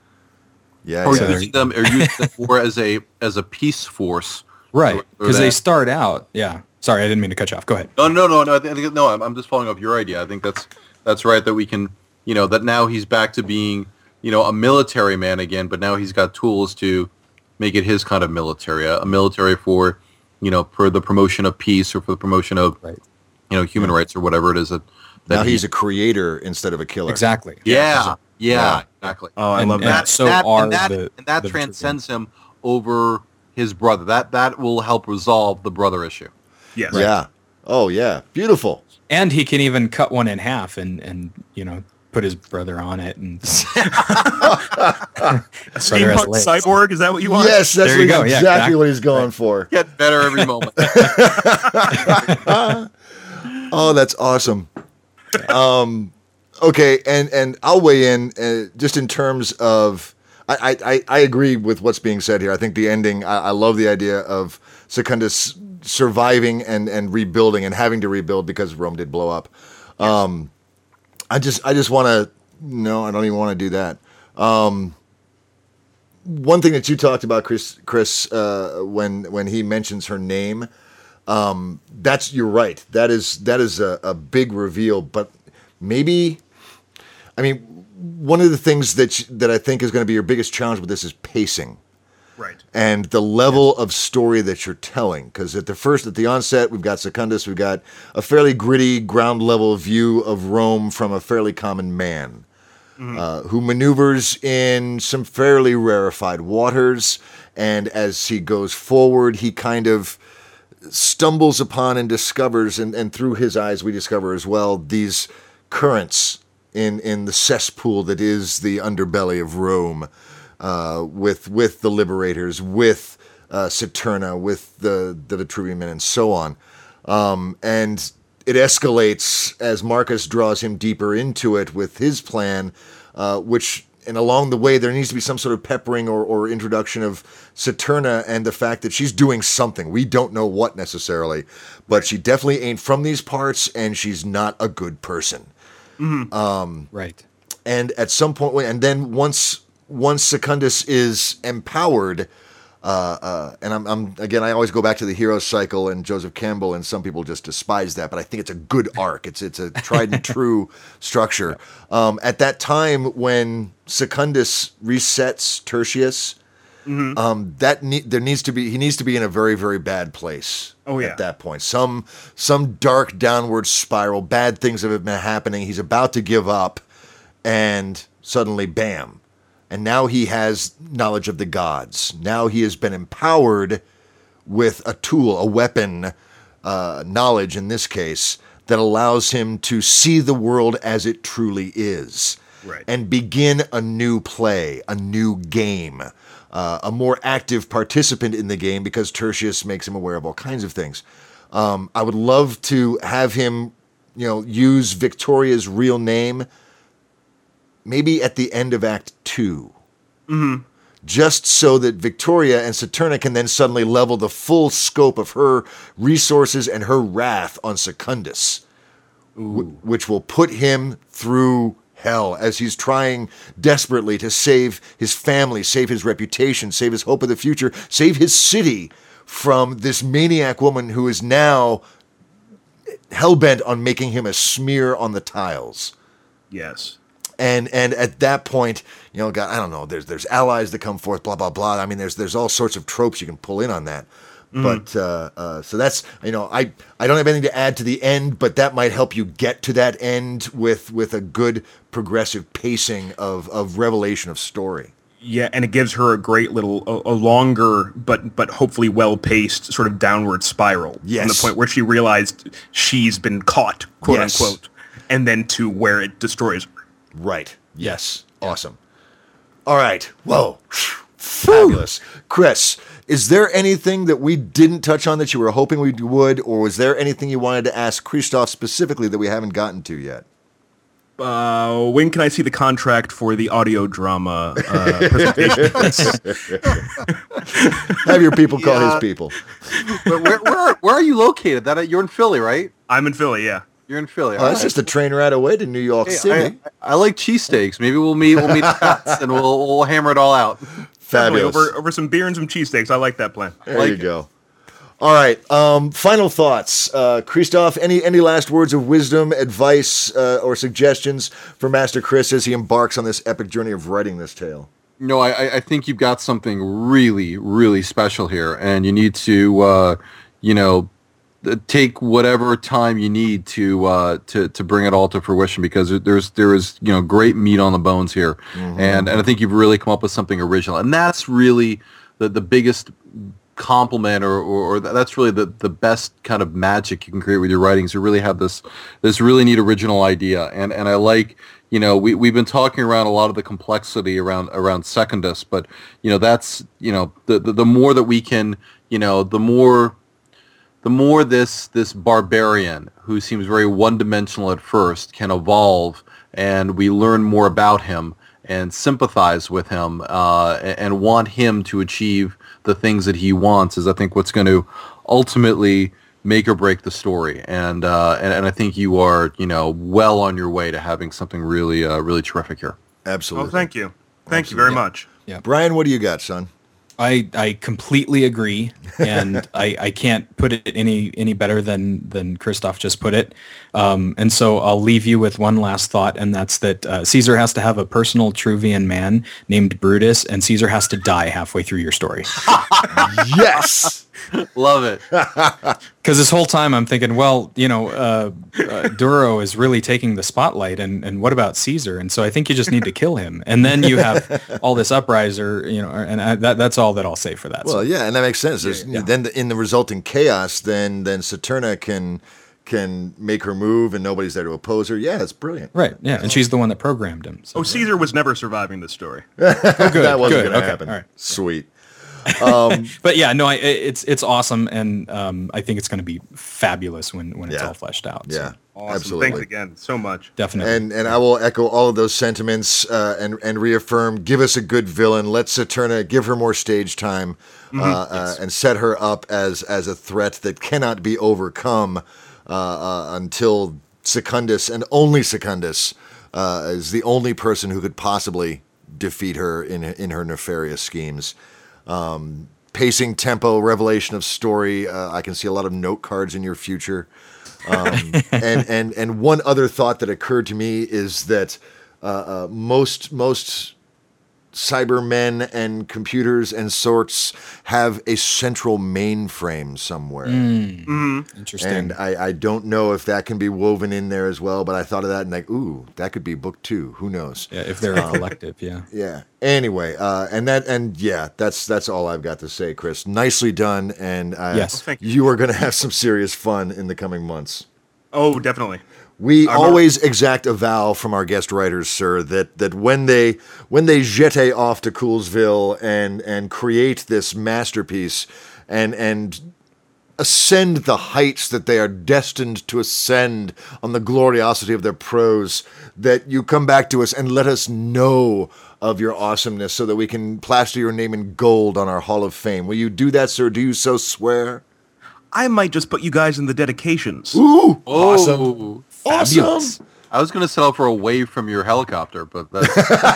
Yeah, Or yeah. So- using them, or using them more as a as a peace force. Right, Or because they that- start out. Yeah. Sorry, I didn't mean to cut you off. Go ahead. No, no, no, no. I think no. I'm, I'm just following up your idea. I think that's that's right. That we can, you know, that now he's back to being, you know, a military man again. But now he's got tools to make it his kind of military, a, a military for, you know, for the promotion of peace, or for the promotion of, Right. you know, human rights, or whatever it is that. that Now he- he's a creator instead of a killer. Exactly. yeah, yeah, Yeah. exactly. Oh, I And- love and that. so that, are and that, the- and that the transcends him over his brother. That that will help resolve the brother issue. Yes. Yeah. Oh, yeah. Beautiful. And he can even cut one in half and, and you know, put his brother on it. And Steampunk cyborg, is that what you want? Yes, that's There you what- go. Yeah, exactly exactly. what he's going for. Get better every moment. Oh, that's awesome. Um, okay, and, and I'll weigh in uh, just in terms of, I, I, I agree with what's being said here. I think the ending, I, I love the idea of Secundus surviving and, and rebuilding and having to rebuild because Rome did blow up. Um, I just I just want to, no, I don't even want to do that. Um, one thing that you talked about, Chris, Chris, uh, when when he mentions her name, um, that's you're right. That is that is a, a big reveal. But maybe, I mean, one of the things that you, that I think is going to be your biggest challenge with this is pacing. Right. And the level of story that you're telling, because at the first, at the onset, we've got Secundus, we've got a fairly gritty ground level view of Rome from a fairly common man, uh, who maneuvers in some fairly rarefied waters, and as he goes forward, he kind of stumbles upon and discovers, and, and through his eyes we discover as well, these currents in, in the cesspool that is the underbelly of Rome. Uh, with with the Liberators, with uh, Saturna, with the the Vitruvian men, and so on, um, and it escalates as Marcus draws him deeper into it with his plan, uh, which and along the way there needs to be some sort of peppering or, or introduction of Saturna and the fact that she's doing something. We don't know what necessarily, but she definitely ain't from these parts, and she's not a good person. right. And at some point, and then once. Once Secundus is empowered, uh, uh, and I'm, I'm again, I always go back to the hero cycle and Joseph Campbell, and some people just despise that, but I think it's a good arc. It's it's a tried and true structure. Um, at that time when Secundus resets Tertius, um, that ne- there needs to be he needs to be in a very very bad place. Oh, yeah. At that point, some some dark downward spiral, bad things have been happening. He's about to give up, and suddenly, bam. And now he has knowledge of the gods. Now he has been empowered with a tool, a weapon, uh, knowledge in this case, that allows him to see the world as it truly is. Right. And begin a new play, a new game. uh, a more active participant in the game because Tertius makes him aware of all kinds of things. Um, I would love to have him, you know, use Victoria's real name maybe at the end of Act Two. Mm-hmm. Just so that Victoria and Saturna can then suddenly level the full scope of her resources and her wrath on Secundus, w- which will put him through hell as he's trying desperately to save his family, save his reputation, save his hope of the future, save his city from this maniac woman who is now hell-bent on making him a smear on the tiles. Yes. And and at that point, you know, God, I don't know. There's there's allies that come forth, blah blah blah. I mean, there's there's all sorts of tropes you can pull in on that. Mm. But uh, uh, so that's, you know, I I don't have anything to add to the end, but that might help you get to that end with with a good progressive pacing of of revelation of story. Yeah, and it gives her a great little, a, a longer, but but hopefully well-paced sort of downward spiral. Yes. From the point where she realized she's been caught, quote Yes. unquote, and then to where it destroys her. Right. Yes. Awesome. All right. Whoa. Fabulous. Chris, is there anything that we didn't touch on that you were hoping we would, or was there anything you wanted to ask Christoph specifically that we haven't gotten to yet? Uh, when can I see the contract for the audio drama uh, presentation? Have your people call Yeah. his people. But where, where, are, where are you located? That you're in Philly, right? I'm in Philly, yeah. You're in Philly. Oh, that's just a train ride away to New York Hey, City. I, I like cheesesteaks. Maybe we'll meet. We'll meet at Pat's and we'll we'll hammer it all out. Definitely Fabulous. over over some beer and some cheesesteaks. I like that plan. There like you it. go. All right. Um, final thoughts, uh, Christoph. Any any last words of wisdom, advice, uh, or suggestions for Master Chris as he embarks on this epic journey of writing this tale? No, I, I think you've got something really, really special here, and you need to, uh, you know, take whatever time you need to uh, to to bring it all to fruition, because there's there is you know great meat on the bones here, mm-hmm. and and I think you've really come up with something original, and that's really the the biggest compliment, or, or, or that's really the, the best kind of magic you can create with your writings. You really have this this really neat original idea, and and I like. You know, we, we've been talking around a lot of the complexity around around Secundus, but, you know, that's, you know, the, the, the more that we can, you know, the more the more this this barbarian, who seems very one-dimensional at first, can evolve, and we learn more about him and sympathize with him uh, and, and want him to achieve the things that he wants, is, I think, what's going to ultimately make or break the story, and uh, and and I think you are, you know, well on your way to having something really, uh, really terrific here. Absolutely. Oh, thank you, thank Absolutely. you very much. Yeah. Brian, what do you got, son? I, I completely agree, and I, I can't put it any any better than than Christoph just put it. Um, and so I'll leave you with one last thought, and that's that uh, Caesar has to have a personal Truvian man named Brutus, and Caesar has to die halfway through your story. Yes. Love it. Because this whole time I'm thinking, well, you know, uh, uh, Duro is really taking the spotlight, and, and what about Caesar? And so I think you just need to kill him, and then you have all this upriser, you know, and I, that that's all that I'll say for that. Well, So, yeah, and that makes sense. There's, Yeah. Then the, in the resulting chaos, then then Saturna can can make her move, and nobody's there to oppose her. Yeah, it's brilliant. right, yeah, and she's the one that programmed him. So. Oh, Caesar was never surviving this story. Oh, good, that wasn't good, going to okay, happen. all right. Sweet. Um, But yeah, no, I, it's it's awesome, and um, I think it's going to be fabulous when, when it's Yeah. all fleshed out. yeah, So, Awesome. absolutely. Thanks again so much. definitely. And and I will echo all of those sentiments uh, and and reaffirm: give us a good villain. Let Saturna, give her more stage time, uh, uh, and set her up as as a threat that cannot be overcome uh, uh, until Secundus, and only Secundus, uh, is the only person who could possibly defeat her in in her nefarious schemes. Um, pacing, tempo, revelation of story. Uh, I can see a lot of note cards in your future. Um, and, and, and one other thought that occurred to me is that uh, uh, most most Cybermen and computers and sorts have a central mainframe somewhere. Interesting. And I, I don't know if that can be woven in there as well, but I thought of that and like, ooh, that could be book two. Who knows? yeah, if they're a collective, yeah. Yeah. Anyway, uh, and that and yeah, that's that's all I've got to say, Chris. Nicely done, and uh, Yes. Thank you. you are going to have some serious fun in the coming months. Oh, definitely. We I'm always exact a vow from our guest writers, sir, that, that when they when they jete off to Coolsville and and create this masterpiece and and ascend the heights that they are destined to ascend on the gloriosity of their prose, that you come back to us and let us know of your awesomeness so that we can plaster your name in gold on our Hall of Fame. Will you do that, sir? Do you so swear? I might just put you guys in the dedications. Ooh, Oh, awesome. Fabulous. Awesome. I was going to settle for a wave from your helicopter, but that's,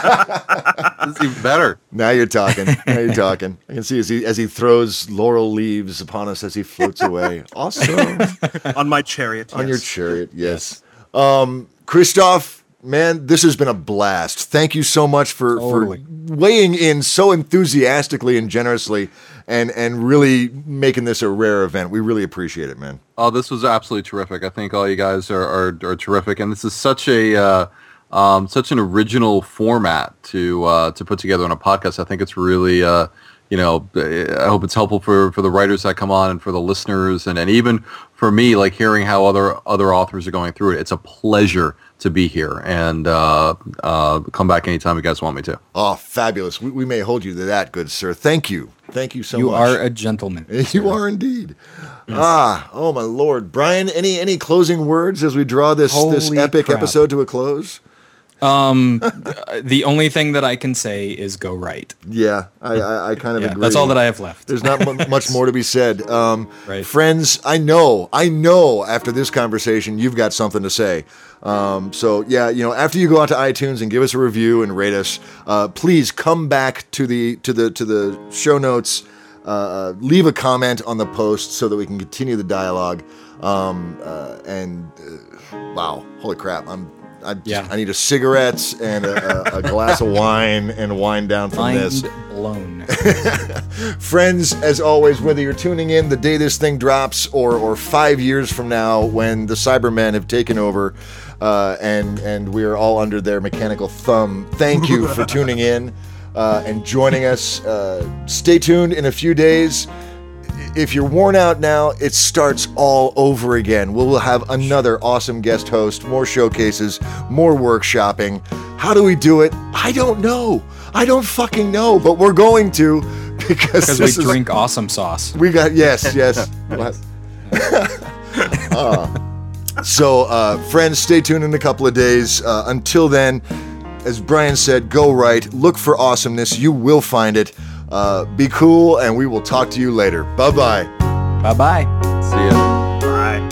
that's even better. Now you're talking. Now you're talking. I can see as he as he throws laurel leaves upon us as he floats away. Awesome. On my chariot. On yes. your chariot, yes. Um, Christoph, man, this has been a blast. Thank you so much for, Totally. for weighing in so enthusiastically and generously and, and really making this a rare event. We really appreciate it, man. Oh, this was absolutely terrific. I think all you guys are are, are terrific, and this is such a uh, um, such an original format to uh, to put together on a podcast. I think it's really uh, you know I hope it's helpful for, for the writers that come on and for the listeners, and, and even for me, like hearing how other other authors are going through it. It's a pleasure to be here, and uh, uh, come back anytime you guys want me to. Oh, fabulous. We, we may hold you to that, good sir. Thank you. Thank you so You much. are a gentleman. You are indeed. Ah, oh my Lord, Brian. Any any closing words as we draw this this Holy epic crap. episode to a close? Um, the only thing that I can say is go right. Yeah, I I, I kind of Yeah, agree. that's all that I have left. There's not mu- much more to be said. Um, Right. Friends, I know, I know. After this conversation, you've got something to say. Um, so yeah, you know, after you go out to iTunes and give us a review and rate us, uh, please come back to the to the to the show notes. Uh, leave a comment on the post so that we can continue the dialogue. Um, uh, and uh, wow, holy crap! I'm. I, just, Yeah. I need a cigarette and a, a, a glass of wine and wind down from Mind this. blown. Friends, as always, whether you're tuning in the day this thing drops or or five years from now when the Cybermen have taken over uh, and and we are all under their mechanical thumb, thank you for tuning in uh, and joining us. Uh, stay tuned in a few days. If you're worn out now, it starts all over again. We'll have another awesome guest host, more showcases, more workshopping. How do we do it? I don't know. I don't fucking know, but we're going to because Because we this is, drink awesome sauce. we got yes, yes. uh, so, uh, friends, stay tuned in a couple of days. Uh, until then, as Brian said, go right. Look for awesomeness. You will find it. Uh, be cool, and we will talk to you later. Bye bye. Bye bye. See ya. All right.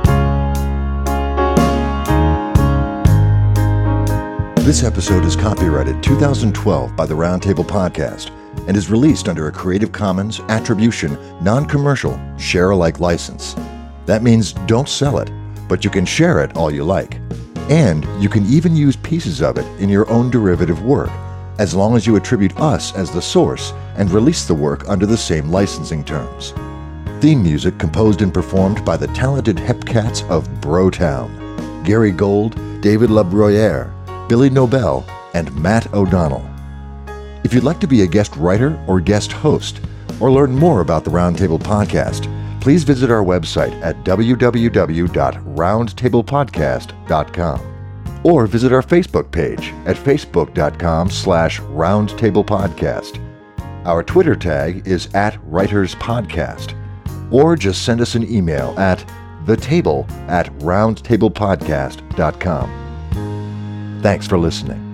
This episode is copyrighted two thousand twelve by the Roundtable Podcast and is released under a Creative Commons Attribution, Non-Commercial, Share-alike license. That means don't sell it, but you can share it all you like. And you can even use pieces of it in your own derivative work, as long as you attribute us as the source and release the work under the same licensing terms. Theme music composed and performed by the talented Hepcats of Brotown, Gary Gold, David LaBruyere, Billy Nobel, and Matt O'Donnell. If you'd like to be a guest writer or guest host, or learn more about the Roundtable Podcast, please visit our website at w w w dot roundtable podcast dot com. Or visit our Facebook page at facebook.com slash roundtablepodcast. Our Twitter tag is at writerspodcast. Or just send us an email at thetable at roundtablepodcast dot com. Thanks for listening.